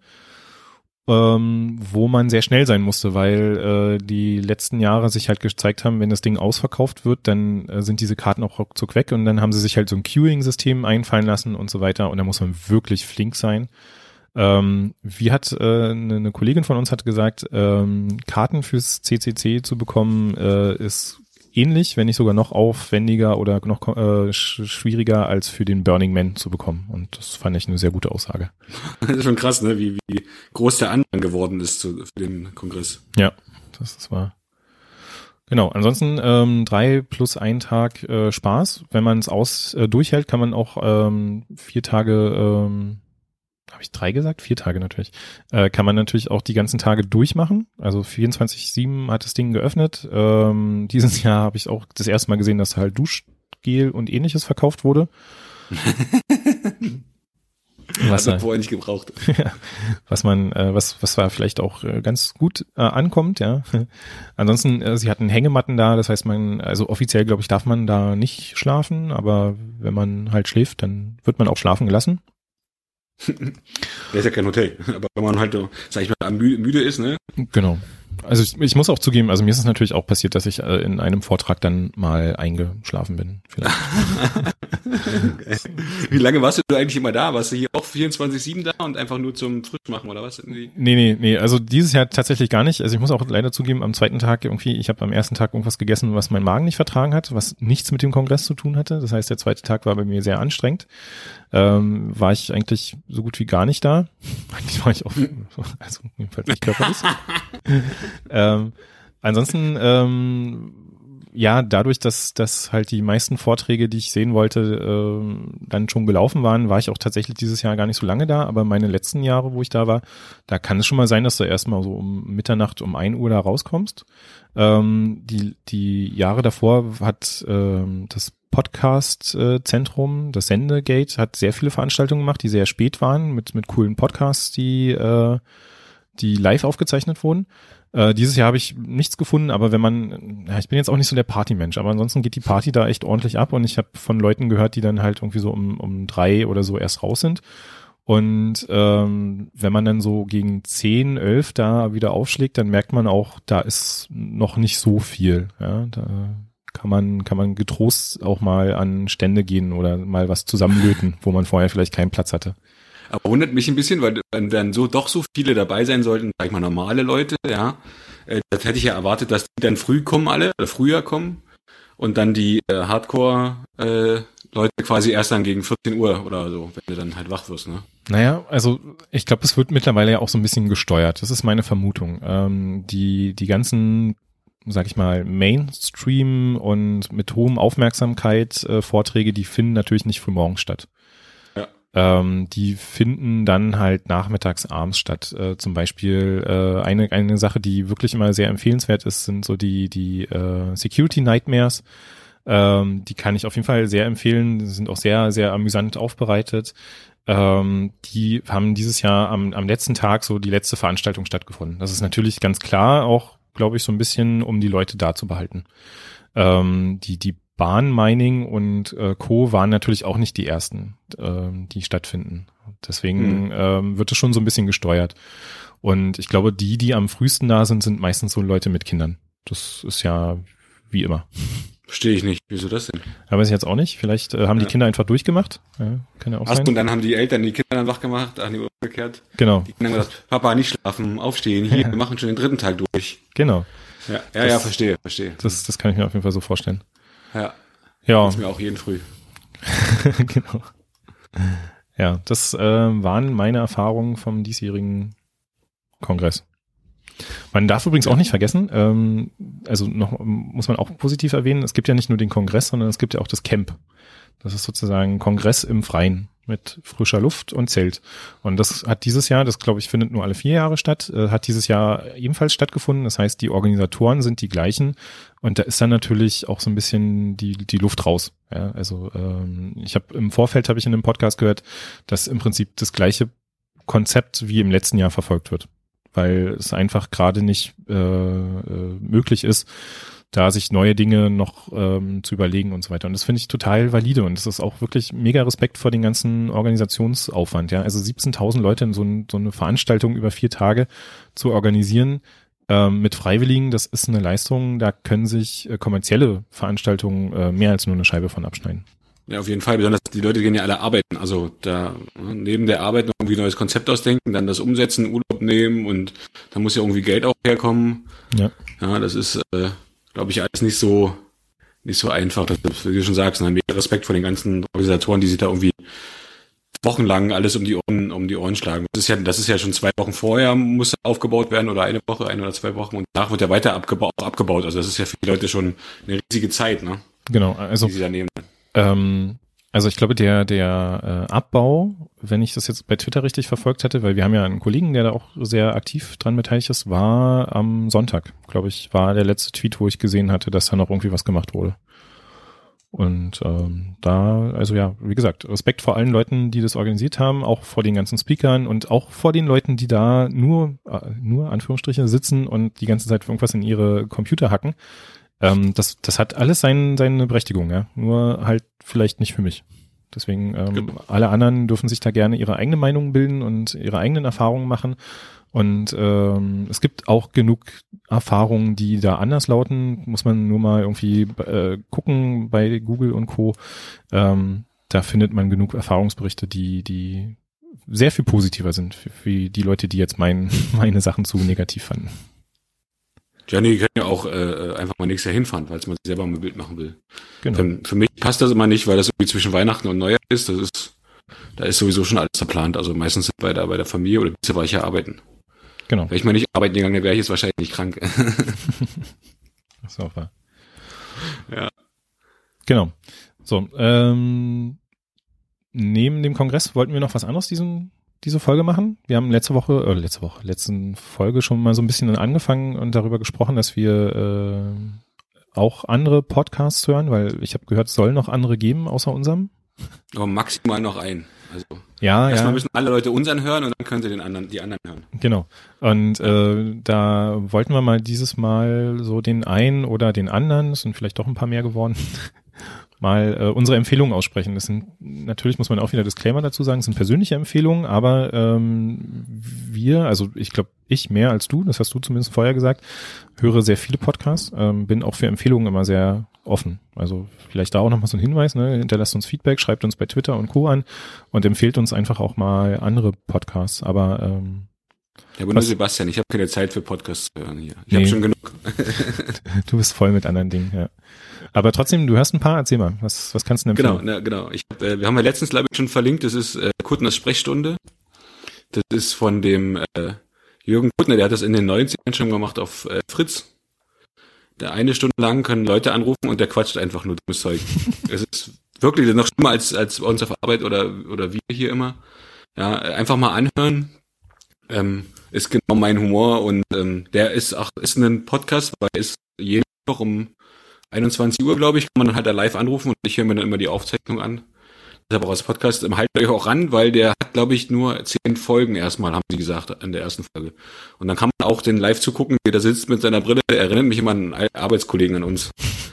ähm, wo man sehr schnell sein musste, weil äh, die letzten Jahre sich halt gezeigt haben, wenn das Ding ausverkauft wird, dann äh, sind diese Karten auch ruckzuck weg und dann haben sie sich halt so ein Queuing-System einfallen lassen und so weiter und da muss man wirklich flink sein. Ähm, wie hat äh, eine, eine Kollegin von uns hat gesagt, ähm, Karten fürs C C C zu bekommen äh, ist ähnlich, wenn nicht sogar noch aufwendiger oder noch äh, sch- schwieriger als für den Burning Man zu bekommen. Und das fand ich eine sehr gute Aussage. Das ist schon krass, ne? Wie, wie groß der Andrang geworden ist zu, für den Kongress. Ja, das ist wahr. Genau, ansonsten ähm, drei plus ein Tag äh, Spaß. Wenn man es aus äh, durchhält, kann man auch ähm, vier Tage, ähm, habe ich drei gesagt? Vier Tage natürlich. Äh, kann man natürlich auch die ganzen Tage durchmachen. Also vierundzwanzig sieben hat das Ding geöffnet. Ähm, dieses Jahr habe ich auch das erste Mal gesehen, dass halt Duschgel und ähnliches verkauft wurde. Was hat vorher nicht gebraucht. Ja, was man, äh, was, was war vielleicht auch äh, ganz gut äh, ankommt, ja. Ansonsten, äh, sie hatten Hängematten da, das heißt man, also offiziell glaube ich, darf man da nicht schlafen, aber wenn man halt schläft, dann wird man auch schlafen gelassen. Der ist ja kein Hotel, aber wenn man halt, sag ich mal, müde ist, ne? Genau. Also ich, ich muss auch zugeben, also mir ist es natürlich auch passiert, dass ich äh, in einem Vortrag dann mal eingeschlafen bin. Vielleicht. Okay. Wie lange warst du eigentlich immer da? Warst du hier auch vierundzwanzig sieben da und einfach nur zum Frischmachen oder was? Nee, nee, nee, also dieses Jahr tatsächlich gar nicht. Also ich muss auch leider zugeben, am zweiten Tag irgendwie, ich habe am ersten Tag irgendwas gegessen, was mein Magen nicht vertragen hat, was nichts mit dem Kongress zu tun hatte. Das heißt, der zweite Tag war bei mir sehr anstrengend. Ähm, war ich eigentlich so gut wie gar nicht da. Eigentlich war ich auch, also jedenfalls nicht körperlich. ähm, ansonsten, ähm, ja, dadurch, dass, dass halt die meisten Vorträge, die ich sehen wollte, ähm, dann schon gelaufen waren, war ich auch tatsächlich dieses Jahr gar nicht so lange da, aber meine letzten Jahre, wo ich da war, da kann es schon mal sein, dass du erstmal so um Mitternacht, um ein Uhr da rauskommst. Ähm, die, die Jahre davor hat ähm, das Podcast-Zentrum, das Sendegate, hat sehr viele Veranstaltungen gemacht, die sehr spät waren, mit mit coolen Podcasts, die äh, die live aufgezeichnet wurden. Äh, dieses Jahr habe ich nichts gefunden, aber wenn man, ja, ich bin jetzt auch nicht so der Partymensch, aber ansonsten geht die Party da echt ordentlich ab und ich habe von Leuten gehört, die dann halt irgendwie so um um drei oder so erst raus sind. Und ähm, wenn man dann so gegen zehn, elf da wieder aufschlägt, dann merkt man auch, da ist noch nicht so viel. Ja, da kann man kann man getrost auch mal an Stände gehen oder mal was zusammenlöten, wo man vorher vielleicht keinen Platz hatte. Aber wundert mich ein bisschen, weil wenn dann so doch so viele dabei sein sollten, sag ich mal normale Leute, ja, äh, das hätte ich ja erwartet, dass die dann früh kommen alle, oder früher kommen und dann die äh, Hardcore äh, Leute quasi erst dann gegen vierzehn Uhr oder so, wenn du dann halt wach wirst, ne? Naja, also ich glaube, es wird mittlerweile ja auch so ein bisschen gesteuert. Das ist meine Vermutung. Ähm, die die ganzen, sag ich mal, Mainstream und mit hohem Aufmerksamkeit äh, Vorträge, die finden natürlich nicht früh morgens statt. Ja. Ähm, die finden dann halt nachmittags, abends statt. Äh, zum Beispiel äh, eine eine Sache, die wirklich immer sehr empfehlenswert ist, sind so die die äh, Security Nightmares. Ähm, die kann ich auf jeden Fall sehr empfehlen. Die sind auch sehr sehr amüsant aufbereitet. Ähm, die haben dieses Jahr am, am letzten Tag so die letzte Veranstaltung stattgefunden. Das ist natürlich ganz klar auch, glaube ich, so ein bisschen, um die Leute da zu behalten. Ähm, die, die Bahnmining und äh, Co. waren natürlich auch nicht die ersten, ähm, die stattfinden. Deswegen mhm. ähm, wird es schon so ein bisschen gesteuert. Und ich glaube, die, die am frühesten da sind, sind meistens so Leute mit Kindern. Das ist ja wie immer. Verstehe ich nicht. Wieso das denn? Aber weiß ich jetzt auch nicht. Vielleicht äh, haben ja. die Kinder einfach durchgemacht. Ja, kann ja auch Hast sein. Und dann haben die Eltern die Kinder dann wach gemacht, ach nee, umgekehrt. Genau. Die Kinder haben gesagt, Papa, nicht schlafen, aufstehen, hier, ja. wir machen schon den dritten Tag durch. Genau. Ja, ja, das, ja, verstehe, verstehe. Das, das kann ich mir auf jeden Fall so vorstellen. Ja. Ja. Das ist mir auch jeden früh. Genau. Ja, das äh, waren meine Erfahrungen vom diesjährigen Kongress. Man darf übrigens auch nicht vergessen, ähm, also noch muss man auch positiv erwähnen, es gibt ja nicht nur den Kongress, sondern es gibt ja auch das Camp. Das ist sozusagen ein Kongress im Freien mit frischer Luft und Zelt. Und das hat dieses Jahr, das glaube ich findet nur alle vier Jahre statt, äh, hat dieses Jahr ebenfalls stattgefunden. Das heißt, die Organisatoren sind die gleichen und da ist dann natürlich auch so ein bisschen die die Luft raus. Ja, also ähm, ich habe im Vorfeld habe ich in einem Podcast gehört, dass im Prinzip das gleiche Konzept wie im letzten Jahr verfolgt wird, weil es einfach gerade nicht äh, äh, möglich ist, da sich neue Dinge noch ähm, zu überlegen und so weiter. Und das finde ich total valide und das ist auch wirklich mega Respekt vor den ganzen Organisationsaufwand. Ja, also siebzehntausend Leute in so, ein, so eine Veranstaltung über vier Tage zu organisieren ähm, mit Freiwilligen, das ist eine Leistung, da können sich äh, kommerzielle Veranstaltungen äh, mehr als nur eine Scheibe von abschneiden. Ja, auf jeden Fall. Besonders die Leute gehen ja alle arbeiten. Also da neben der Arbeit noch irgendwie ein neues Konzept ausdenken, dann das umsetzen, Urlaub nehmen und da muss ja irgendwie Geld auch herkommen. Ja, ja, das ist, äh, glaube ich, alles nicht so nicht so einfach. Das, wie du schon sagst, ein mega Respekt vor den ganzen Organisatoren, die sich da irgendwie wochenlang alles um die Ohren um die Ohren schlagen. Das ist ja das ist ja schon zwei Wochen vorher muss aufgebaut werden oder eine Woche, eine oder zwei Wochen und danach wird ja weiter abgebaut. abgebaut. Also das ist ja für die Leute schon eine riesige Zeit, ne? Genau. Also die sie da nehmen. Ähm, also ich glaube, der der äh, Abbau, wenn ich das jetzt bei Twitter richtig verfolgt hatte, weil wir haben ja einen Kollegen, der da auch sehr aktiv dran beteiligt ist, war am Sonntag, glaube ich, war der letzte Tweet, wo ich gesehen hatte, dass da noch irgendwie was gemacht wurde. Und ähm, da, also ja, wie gesagt, Respekt vor allen Leuten, die das organisiert haben, auch vor den ganzen Speakern und auch vor den Leuten, die da nur, äh, nur Anführungsstriche sitzen und die ganze Zeit irgendwas in ihre Computer hacken. Ähm, das, das hat alles sein, seine Berechtigung, ja. Nur halt vielleicht nicht für mich. Deswegen, ähm, alle anderen dürfen sich da gerne ihre eigene Meinung bilden und ihre eigenen Erfahrungen machen. Und ähm, es gibt auch genug Erfahrungen, die da anders lauten. Muss man nur mal irgendwie äh, gucken bei Google und Co. Ähm, da findet man genug Erfahrungsberichte, die, die sehr viel positiver sind für, für die Leute, die jetzt mein, meine Sachen zu negativ fanden. Ja, nee, die können ja auch äh, einfach mal nächstes Jahr hinfahren, weil man sich selber mal ein Bild machen will. Genau. Für, für mich passt das immer nicht, weil das irgendwie zwischen Weihnachten und Neujahr ist. Das ist, da ist sowieso schon alles verplant. Also meistens bei der bei der Familie oder bisher war ich ja arbeiten. Genau. Wenn ich mal nicht arbeiten gegangen wäre, wäre ich jetzt wahrscheinlich nicht krank. Das ist auch wahr. Ja. Genau. So, ähm, neben dem Kongress wollten wir noch was anderes diesen diese Folge machen. Wir haben letzte Woche, äh, letzte Woche, letzten Folge schon mal so ein bisschen angefangen und darüber gesprochen, dass wir äh, auch andere Podcasts hören? Weil ich habe gehört, es soll noch andere geben, außer unserem. Aber maximal noch ein. Also ja, erstmal ja. müssen alle Leute unseren hören und dann können sie den anderen, die anderen hören. Genau. Und äh, da wollten wir mal dieses Mal so den einen oder den anderen, es sind vielleicht doch ein paar mehr geworden, mal äh, unsere Empfehlungen aussprechen. Das sind, natürlich muss man auch wieder Disclaimer dazu sagen, es sind persönliche Empfehlungen, aber ähm, wir, also ich glaube, ich mehr als du, das hast du zumindest vorher gesagt, höre sehr viele Podcasts, ähm, bin auch für Empfehlungen immer sehr offen. Also vielleicht da auch nochmal so ein Hinweis, ne? Hinterlasst uns Feedback, schreibt uns bei Twitter und Co. an und empfehlt uns einfach auch mal andere Podcasts, aber ähm, ja, aber nur Sebastian, ich habe keine Zeit für Podcasts zu hören hier. Ich nee. habe schon genug. Du bist voll mit anderen Dingen, ja. Aber trotzdem, du hast ein paar, erzähl mal, was, was kannst du denn empfehlen? Genau, na, genau. Ich hab, äh, wir haben ja letztens, glaube ich, schon verlinkt, das ist äh, Kuttners Sprechstunde. Das ist von dem äh, Jürgen Kuttner, der hat das in den neunzigern schon gemacht auf äh, Fritz. Der eine Stunde lang können Leute anrufen und der quatscht einfach nur dummes Zeug. Es ist wirklich noch schlimmer als als bei uns auf Arbeit oder oder wir hier immer. Ja, einfach mal anhören. Ähm, ist genau mein Humor und ähm, der ist auch ist ein Podcast, weil er ist jeden Tag um einundzwanzig Uhr, glaube ich, kann man dann halt da live anrufen und ich höre mir dann immer die Aufzeichnung an. Deshalb auch als Podcast, ähm, haltet euch auch ran, weil der hat, glaube ich, nur zehn Folgen erstmal, haben sie gesagt, in der ersten Folge. Und dann kann man auch den live zugucken, wie der sitzt mit seiner Brille, der erinnert mich immer an einen Arbeitskollegen an uns.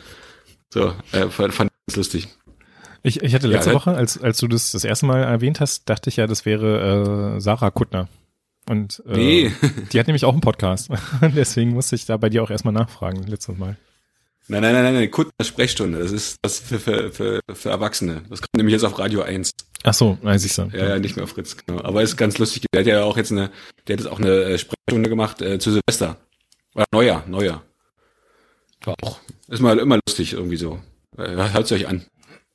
So, äh, fand, fand ich lustig. Ich, ich hatte letzte ja, Woche, als als du das das erste Mal erwähnt hast, dachte ich ja, das wäre äh, Sarah Kuttner. Und äh, nee. Die hat nämlich auch einen Podcast. Deswegen musste ich da bei dir auch erstmal nachfragen, letztes Mal. Nein, nein, nein, nein, nein, Kuttner Sprechstunde, das ist das für, für, für, für Erwachsene. Das kommt nämlich jetzt auf Radio eins. Ach so, weiß ich so. Ja, ja, nicht mehr auf Fritz, genau. Aber ist ganz lustig. Der hat ja auch jetzt eine, der hat jetzt auch eine Sprechstunde gemacht äh, zu Silvester. Oder Neujahr, Neujahr. War auch, ist mal immer lustig irgendwie so. Äh, hört's euch an.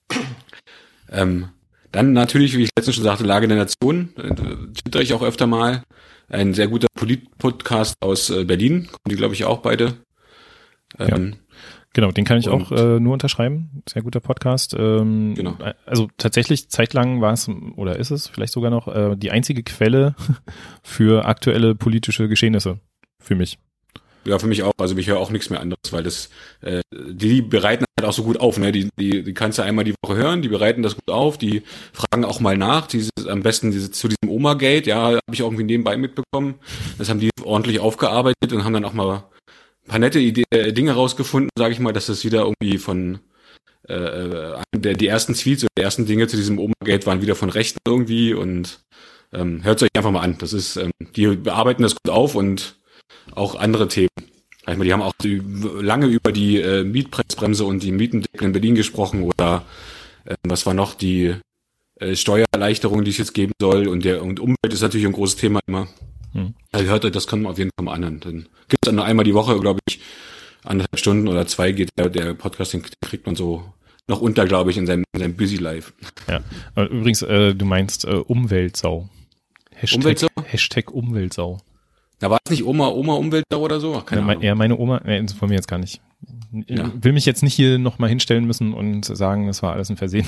ähm, dann natürlich, wie ich letztens schon sagte, Lage der Nation. Äh, twitter ich auch öfter mal. Ein sehr guter Polit-Podcast aus äh, Berlin. Kommen die, glaube ich, auch beide. Ähm, ja. Genau, den kann ich und, auch äh, nur unterschreiben. Sehr guter Podcast. Ähm, genau. Also tatsächlich zeitlang war es, oder ist es vielleicht sogar noch, äh, die einzige Quelle für aktuelle politische Geschehnisse für mich. Ja, für mich auch. Also ich höre auch nichts mehr anderes, weil das äh, die bereiten halt auch so gut auf. Ne, die die die kannst du einmal die Woche hören. Die bereiten das gut auf. Die fragen auch mal nach. Dieses am besten diese, zu diesem Oma-Gate. Ja, habe ich auch irgendwie nebenbei mitbekommen. Das haben die ordentlich aufgearbeitet und haben dann auch mal ein paar nette Idee, äh, Dinge rausgefunden, sage ich mal, dass das wieder irgendwie von äh, der die ersten Tweets oder die ersten Dinge zu diesem Oma-Gate waren wieder von Rechten irgendwie und ähm, hört es euch einfach mal an. Das ist ähm, die bearbeiten das gut auf und auch andere Themen. Ich meine, die haben auch die, lange über die äh, Mietpreisbremse und die Mietendeckel in Berlin gesprochen oder äh, was war noch die äh, Steuererleichterung, die es jetzt geben soll und der und Umwelt ist natürlich ein großes Thema immer. Hm. Also hört euch, das kann man auf jeden Fall mal anhören. Dann gibt es dann nur einmal die Woche, glaube ich, anderthalb Stunden oder zwei geht der, der Podcast, den kriegt man so noch unter, glaube ich, in seinem, in seinem Busy Life. Ja, aber übrigens, äh, du meinst äh, Umweltsau. Hashtag, Umweltsau? Hashtag Umweltsau. Da war es nicht Oma, Oma Umweltsau oder so? Ach, keine ja, Ahnung. Ja, meine Oma, äh, das wollen wir jetzt gar nicht. Ich Ja. will mich jetzt nicht hier nochmal hinstellen müssen und sagen, das war alles ein Versehen.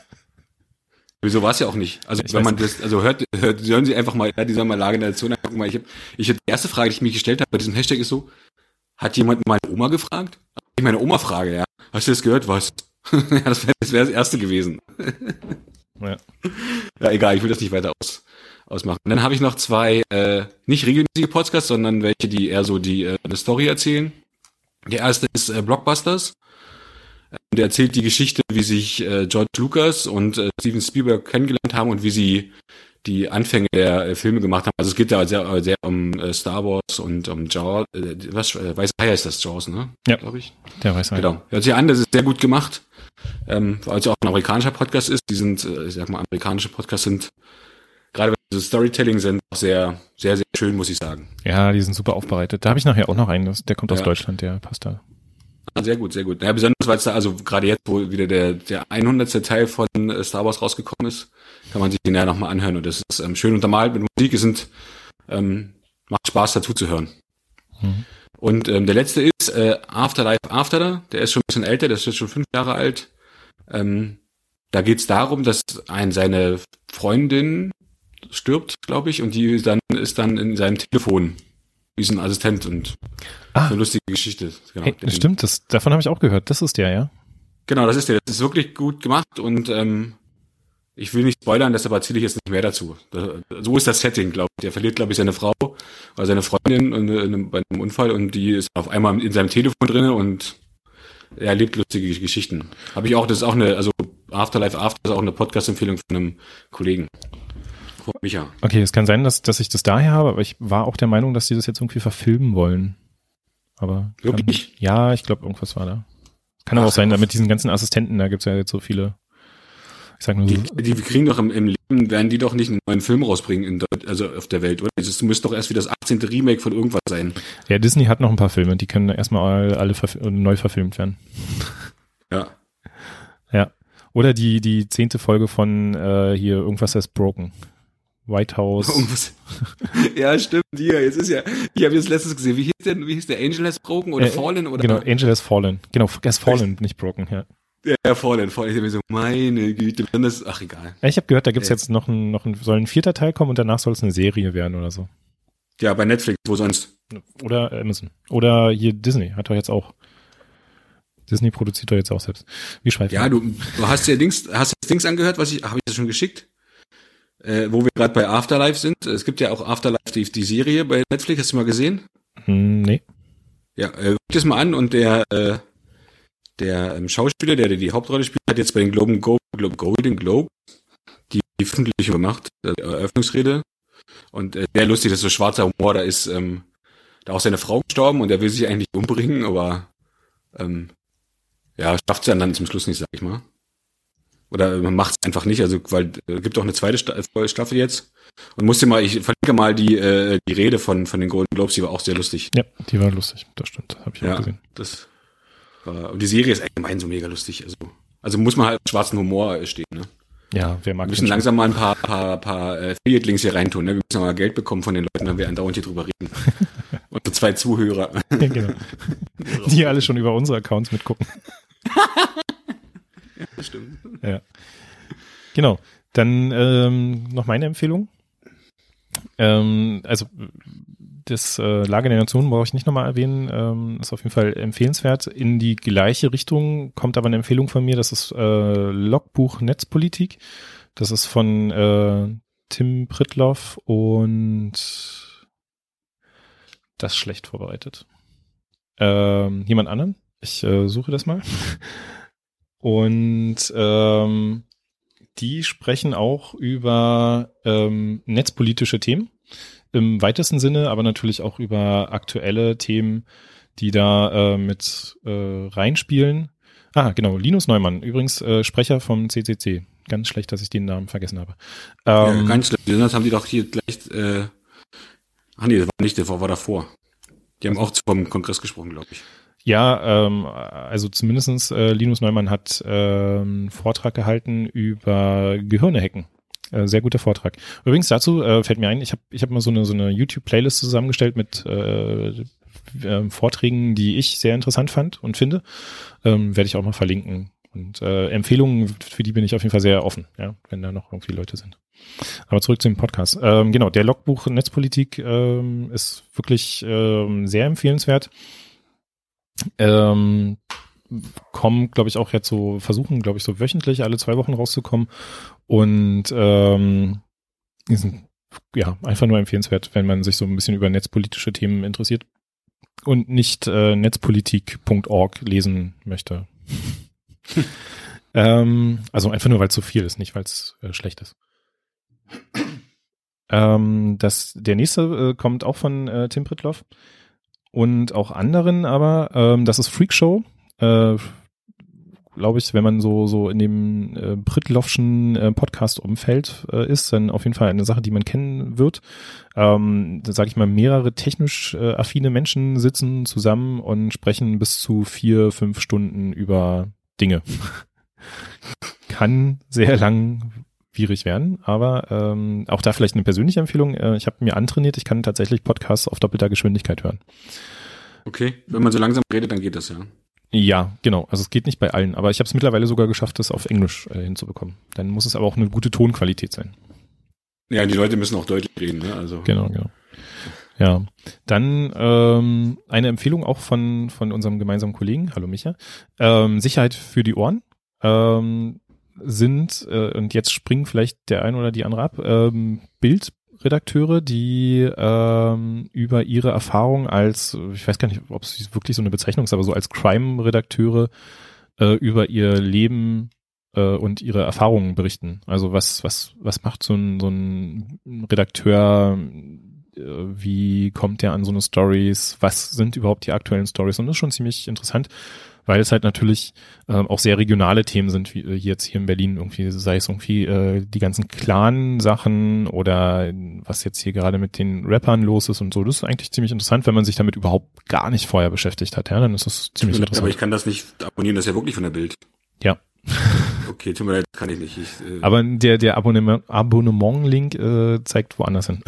Wieso war es ja auch nicht? Also Ich wenn weiß man das, also hört, hört, sollen Sie einfach mal, ja, die sollen mal Lage der Nation angucken, weil ich hab, ich hab, die erste Frage, die ich mich gestellt habe bei diesem Hashtag ist so, hat jemand meine Oma gefragt? Ich meine Oma frage, ja. Hast du das gehört? Was? ja, das wäre das, wär das erste gewesen. Ja. Ja, egal, ich will das nicht weiter aus, ausmachen. Und dann habe ich noch zwei, äh, nicht regelmäßige Podcasts, sondern welche, die eher so die äh, eine Story erzählen. Der erste ist äh, Blockbusters. Der erzählt die Geschichte, wie sich äh, George Lucas und äh, Steven Spielberg kennengelernt haben und wie sie die Anfänge der äh, Filme gemacht haben. Also es geht da sehr, sehr um äh, Star Wars und um Jaws. Äh, was äh, weiß Hai heißt das Jaws, ne? Ja, glaube ich. Der weiß halt. Genau. Hört sich an, das ist sehr gut gemacht. Ähm, weil es auch ein amerikanischer Podcast ist. Die sind, äh, ich sag mal, amerikanische Podcasts sind gerade wenn sie Storytelling sind, auch sehr, sehr, sehr schön, muss ich sagen. Ja, die sind super aufbereitet. Da habe ich nachher auch noch einen, das, der kommt aus Ja. Deutschland, der passt da. Sehr gut, sehr gut. Ja, besonders, weil es da, also gerade jetzt, wo wieder der, der hundertste Teil von äh, Star Wars rausgekommen ist, kann man sich den ja nochmal anhören. Und das ist ähm, schön untermalt mit Musik. Es sind, ähm, macht Spaß dazu zu hören. Mhm. Und ähm, der letzte ist äh, Afterlife After. Der ist schon ein bisschen älter, der ist jetzt schon fünf Jahre alt. Ähm, da geht's darum, dass ein seine Freundin stirbt, glaube ich, und die dann ist dann in seinem Telefon wie so ein Assistent und Ah. So eine lustige Geschichte. Genau. Hey, das stimmt, das, davon habe ich auch gehört. Das ist der, ja? Genau, das ist der. Das ist wirklich gut gemacht und ähm, ich will nicht spoilern, deshalb erzähle ich jetzt nicht mehr dazu. Das, so ist das Setting, glaube ich. Der verliert, glaube ich, seine Frau oder seine Freundin in, in, bei einem Unfall und die ist auf einmal in seinem Telefon drin und er erlebt lustige Geschichten. Habe ich auch, das ist auch eine, also Afterlife After ist auch eine Podcast-Empfehlung von einem Kollegen. Von Micha. Okay, es kann sein, dass, dass ich das daher habe, aber ich war auch der Meinung, dass die das jetzt irgendwie verfilmen wollen. Aber Wirklich? Kann, ja, ich glaube, irgendwas war da. Kann aber Ach, auch sein, da mit diesen ganzen Assistenten, da gibt's ja jetzt so viele. Ich sag nur Die, so. die kriegen doch im, im Leben, werden die doch nicht einen neuen Film rausbringen, in Deut- also auf der Welt, oder? Das müsste doch erst wie das achtzehnte Remake von irgendwas sein. Ja, Disney hat noch ein paar Filme, die können erstmal alle verf- neu verfilmt werden. Ja. Ja. Oder die, die zehnte Folge von äh, hier Irgendwas ist Broken. White House. Irgendwas. Ja, stimmt, hier. Jetzt ist ja, ich habe jetzt letztens gesehen, wie hieß der, wie hieß der Angel has broken oder Äh, Fallen oder? Genau, Angel has Fallen. Genau, has Fallen, nicht Broken, ja. Ja, ja, Fallen, Fallen. Ich hab mir so, meine Güte, dann das, ach egal. Ja, ich habe gehört, da gibt's Äh. jetzt noch ein, noch ein, soll ein vierter Teil kommen und danach soll es eine Serie werden oder so. Ja, bei Netflix, wo sonst? Oder Amazon. Oder hier Disney hat doch jetzt auch. Disney produziert doch jetzt auch selbst. Wie schweifen Ja, du, du hast ja Dings, hast das Dings angehört, was ich, habe ich das schon geschickt? Äh, wo wir gerade bei Afterlife sind. Es gibt ja auch Afterlife, die, die Serie bei Netflix, hast du mal gesehen? Hm, nee. Ja, äh, guck das mal an und der, äh, der ähm, Schauspieler, der die Hauptrolle spielt, hat jetzt bei den Globen Go, Globe, Golden Globe die, die Veröffentlichung gemacht, äh, Eröffnungsrede. Und äh, sehr lustig, das ist so schwarzer Humor, da ist ähm, da auch seine Frau gestorben und er will sich eigentlich umbringen, aber ähm, ja, schafft es dann, dann zum Schluss nicht, sag ich mal. Oder man macht es einfach nicht, also weil äh, gibt auch eine zweite Sta- Staffel jetzt. Und musste mal, ich verlinke mal die äh, die Rede von von den Golden Globes, die war auch sehr lustig. Ja, die war lustig, das stimmt, habe ich Ja, auch gesehen. das war, und die Serie ist allgemein so mega lustig. Also also muss man halt schwarzen Humor äh, stehen, ne? Ja, wer mag Wir den müssen schon? langsam mal ein paar paar paar äh, Affiliate-Links hier reintun, ne? Wir müssen mal Geld bekommen von den Leuten, wenn wir andauernd hier drüber reden. Und so zwei Zuhörer. Ja, genau. Die alle schon über unsere Accounts mitgucken. Ja, das stimmt. Ja. Genau. Dann ähm, noch meine Empfehlung. Ähm, also das äh, Lager der Nation brauche ich nicht nochmal erwähnen. Ähm, ist auf jeden Fall empfehlenswert. In die gleiche Richtung kommt aber eine Empfehlung von mir. Das ist äh, Logbuch Netzpolitik. Das ist von äh, Tim Pritlove und das ist schlecht vorbereitet. Ähm, jemand anderen? Ich äh, suche das mal. Und ähm, die sprechen auch über ähm, netzpolitische Themen im weitesten Sinne, aber natürlich auch über aktuelle Themen, die da äh, mit äh, reinspielen. Ah, genau, Linus Neumann, übrigens äh, Sprecher vom C C C. Ganz schlecht, dass ich den Namen vergessen habe. Ähm, Ja, ganz schlecht. Das haben die doch hier gleich, äh, ach nee, das war nicht, das war, war davor. Die haben auch vom Kongress gesprochen, glaube ich. Ja, ähm, also zumindestens äh, Linus Neumann hat äh, einen Vortrag gehalten über Gehirne hacken. Äh, sehr guter Vortrag. Übrigens dazu äh, fällt mir ein, ich habe ich hab mal so eine so eine YouTube-Playlist zusammengestellt mit äh, äh, Vorträgen, die ich sehr interessant fand und finde. Ähm, werde ich auch mal verlinken. Und äh, Empfehlungen, für die bin ich auf jeden Fall sehr offen, ja, wenn da noch irgendwie Leute sind. Aber zurück zu dem Podcast. Ähm, genau, der Logbuch Netzpolitik ähm, ist wirklich ähm, sehr empfehlenswert. Ähm, kommen, glaube ich, auch jetzt so, versuchen, glaube ich, so wöchentlich alle zwei Wochen rauszukommen und ähm, die sind ja einfach nur empfehlenswert, wenn man sich so ein bisschen über netzpolitische Themen interessiert und nicht äh, netzpolitik punkt org lesen möchte. ähm, also einfach nur, weil es so viel ist, nicht weil es äh, schlecht ist. ähm, das, der nächste äh, kommt auch von äh, Tim Pritlove. Und auch anderen, aber ähm, das ist Freakshow. Äh, Glaube ich, wenn man so so in dem äh, Pritloffschen äh, Podcast-Umfeld äh, ist, dann auf jeden Fall eine Sache, die man kennen wird. Ähm, da sage ich mal, mehrere technisch äh, affine Menschen sitzen zusammen und sprechen bis zu vier, fünf Stunden über Dinge. Kann sehr langwierig werden, aber ähm, auch da vielleicht eine persönliche Empfehlung. Äh, ich habe mir antrainiert, ich kann tatsächlich Podcasts auf doppelter Geschwindigkeit hören. Okay, wenn man so langsam redet, dann geht das ja. Ja, genau. Also es geht nicht bei allen, aber ich habe es mittlerweile sogar geschafft, das auf Englisch äh, hinzubekommen. Dann muss es aber auch eine gute Tonqualität sein. Ja, die Leute müssen auch deutlich reden, ne? Also. Genau, genau. Ja, dann ähm, eine Empfehlung auch von von unserem gemeinsamen Kollegen, hallo Micha, ähm, Sicherheit für die Ohren ähm, sind, äh, und jetzt springen vielleicht der ein oder die andere ab, ähm, Bildredakteure, die ähm, über ihre Erfahrung als, ich weiß gar nicht, ob es wirklich so eine Bezeichnung ist, aber so als Crime-Redakteure äh, über ihr Leben äh, und ihre Erfahrungen berichten. Also was was was macht so ein so ein Redakteur, wie kommt der an so eine Stories, was sind überhaupt die aktuellen Stories, und das ist schon ziemlich interessant, weil es halt natürlich ähm, auch sehr regionale Themen sind, wie äh, jetzt hier in Berlin irgendwie, sei es irgendwie äh, die ganzen Clan-Sachen oder was jetzt hier gerade mit den Rappern los ist und so. Das ist eigentlich ziemlich interessant, wenn man sich damit überhaupt gar nicht vorher beschäftigt hat, ja, dann ist das ziemlich interessant. Aber ich kann das nicht abonnieren, das ist ja wirklich von der Bild. Ja. Okay, tut mir leid, kann ich nicht. Ich, äh Aber der der Abonnement, Abonnement-Link äh, zeigt woanders hin.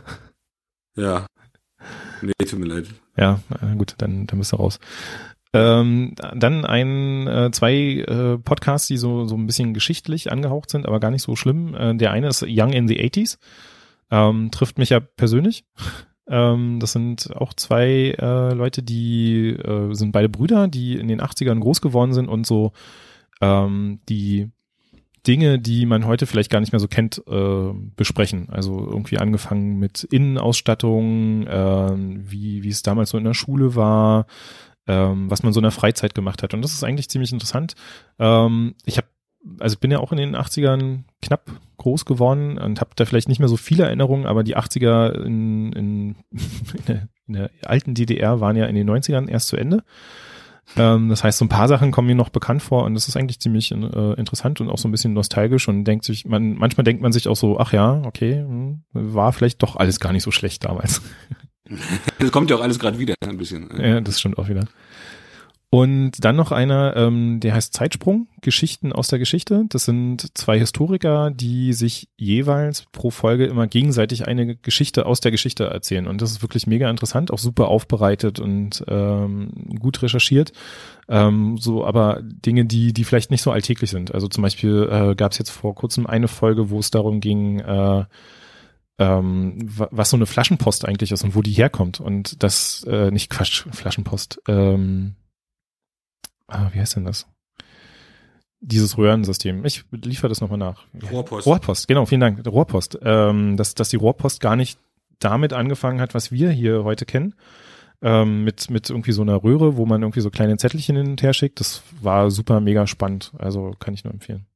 Ja. Nee, tut mir leid. Ja, äh, gut, dann, dann bist du raus. Ähm, dann ein, äh, zwei äh, Podcasts, die so so ein bisschen geschichtlich angehaucht sind, aber gar nicht so schlimm. Äh, der eine ist Young in the eighties. Ähm, trifft mich ja persönlich. Ähm, das sind auch zwei äh, Leute, die äh, sind beide Brüder, die in den achtzigern groß geworden sind und so ähm, die Dinge, die man heute vielleicht gar nicht mehr so kennt, äh, besprechen. Also irgendwie angefangen mit Innenausstattung, äh, wie wie es damals so in der Schule war, ähm, was man so in der Freizeit gemacht hat. Und das ist eigentlich ziemlich interessant. Ähm, ich habe, also ich bin ja auch in den achtzigern knapp groß geworden und habe da vielleicht nicht mehr so viele Erinnerungen, aber die achtziger in, in, in, der, in der alten D D R waren ja in den neunzigern erst zu Ende. Ähm, das heißt, so ein paar Sachen kommen mir noch bekannt vor und das ist eigentlich ziemlich äh, interessant und auch so ein bisschen nostalgisch und denkt sich, man, manchmal denkt man sich auch so, ach ja, okay, hm, war vielleicht doch alles gar nicht so schlecht damals. Das kommt ja auch alles gerade wieder, ein bisschen. Ja, das stimmt auch wieder. Und dann noch einer, ähm, der heißt Zeitsprung, Geschichten aus der Geschichte. Das sind zwei Historiker, die sich jeweils pro Folge immer gegenseitig eine Geschichte aus der Geschichte erzählen. Und das ist wirklich mega interessant, auch super aufbereitet und ähm, gut recherchiert. Ähm, so, aber Dinge, die die vielleicht nicht so alltäglich sind. Also zum Beispiel äh, gab es jetzt vor kurzem eine Folge, wo es darum ging, äh, ähm, was so eine Flaschenpost eigentlich ist und wo die herkommt. Und das, äh, nicht Quatsch, Flaschenpost, ähm, Ah, wie heißt denn das? Dieses Röhrensystem. Ich liefere das nochmal nach. Rohrpost. Rohrpost, genau, vielen Dank. Rohrpost. Ähm, dass, dass die Rohrpost gar nicht damit angefangen hat, was wir hier heute kennen. Ähm, mit, mit irgendwie so einer Röhre, wo man irgendwie so kleine Zettelchen hin und her schickt. Das war super mega spannend. Also kann ich nur empfehlen.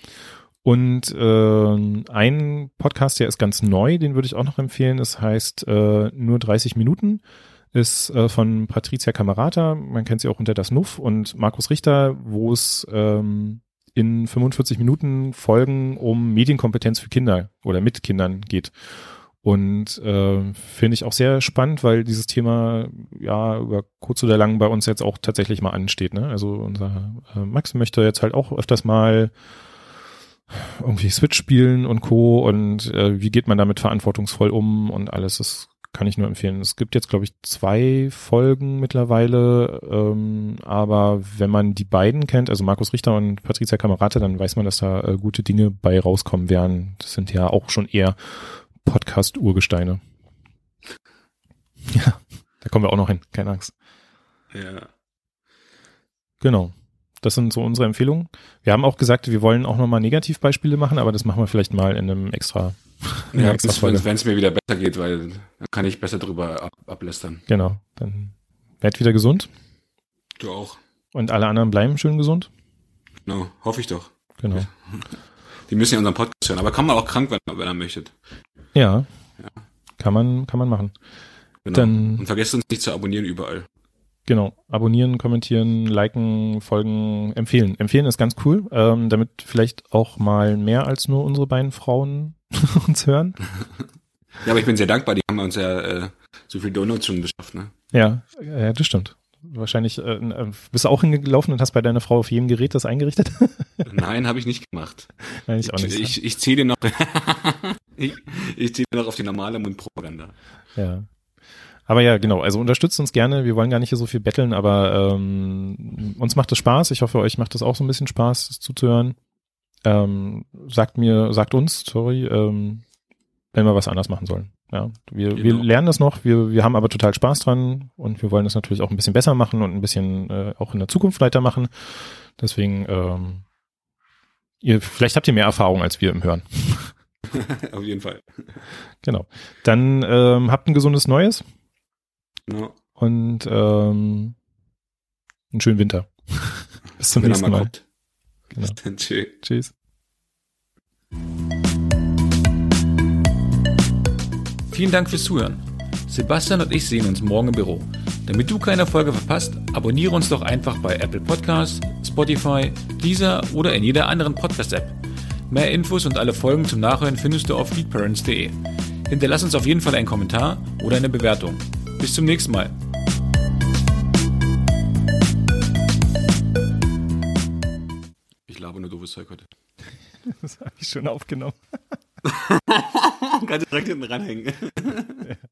Und äh, ein Podcast, der ist ganz neu, den würde ich auch noch empfehlen. Das heißt äh, nur dreißig Minuten. Ist äh, von Patricia Camerata, man kennt sie auch unter das Nuff, und Markus Richter, wo es ähm, in fünfundvierzig Minuten Folgen um Medienkompetenz für Kinder oder mit Kindern geht. Und äh, finde ich auch sehr spannend, weil dieses Thema ja über kurz oder lang bei uns jetzt auch tatsächlich mal ansteht. Ne? Also unser äh, Max möchte jetzt halt auch öfters mal irgendwie Switch spielen und Co. Und äh, wie geht man damit verantwortungsvoll um und alles. Das kann ich nur empfehlen. Es gibt jetzt, glaube ich, zwei Folgen mittlerweile, ähm, aber wenn man die beiden kennt, also Markus Richter und Patricia Camerata, dann weiß man, dass da äh, gute Dinge bei rauskommen werden. Das sind ja auch schon eher Podcast-Urgesteine. Ja, da kommen wir auch noch hin, keine Angst. Ja. Genau. Das sind so unsere Empfehlungen. Wir haben auch gesagt, wir wollen auch nochmal Negativbeispiele machen, aber das machen wir vielleicht mal in einem extra Ja, wenn es mir wieder besser geht, weil dann kann ich besser drüber ab, ablästern. Genau, dann werd wieder gesund. Du auch. Und alle anderen bleiben schön gesund. Genau, hoffe ich doch. Genau. Die müssen ja unseren Podcast hören, aber kann man auch krank werden, wenn er möchte. Ja, ja. Kann man kann man machen. Genau. Dann, und vergesst uns nicht zu abonnieren überall. Genau, abonnieren, kommentieren, liken, folgen, empfehlen. Empfehlen ist ganz cool, ähm, damit vielleicht auch mal mehr als nur unsere beiden Frauen uns hören. Ja, aber ich bin sehr dankbar, die haben uns ja äh, so viel Donuts schon beschafft, ne? Ja, äh, das stimmt. Wahrscheinlich äh, bist du auch hingelaufen und hast bei deiner Frau auf jedem Gerät das eingerichtet? Nein, habe ich nicht gemacht. Nein, ich auch nicht. Ich, ich, ich ziehe dir noch ich, ich ziehe dir noch auf die normale Mundpropaganda. Ja. Aber ja, genau, also unterstützt uns gerne. Wir wollen gar nicht hier so viel betteln, aber ähm, uns macht es Spaß. Ich hoffe, euch macht es auch so ein bisschen Spaß, das zuzuhören. Ähm, sagt mir, sagt uns, sorry, ähm, wenn wir was anders machen sollen. Ja, wir, Genau. wir lernen das noch, wir, wir haben aber total Spaß dran und wir wollen das natürlich auch ein bisschen besser machen und ein bisschen äh, auch in der Zukunft weitermachen. Deswegen, ähm, ihr, vielleicht habt ihr mehr Erfahrung als wir im Hören. Auf jeden Fall. Genau. Dann ähm, habt ein gesundes Neues Ja. und ähm, einen schönen Winter. Bis zum Wenn er nächsten mal Mal. kommt. Genau. Bis dann, tschüss. Tschüss. Vielen Dank fürs Zuhören. Sebastian und ich sehen uns morgen im Büro. Damit du keine Folge verpasst, abonniere uns doch einfach bei Apple Podcasts, Spotify, Deezer oder in jeder anderen Podcast-App. Mehr Infos und alle Folgen zum Nachhören findest du auf feedparents punkt de. Hinterlass uns auf jeden Fall einen Kommentar oder eine Bewertung. Bis zum nächsten Mal. Ich laber nur doofes Zeug heute. Das habe ich schon aufgenommen. Kann direkt hinten ranhängen. Ja.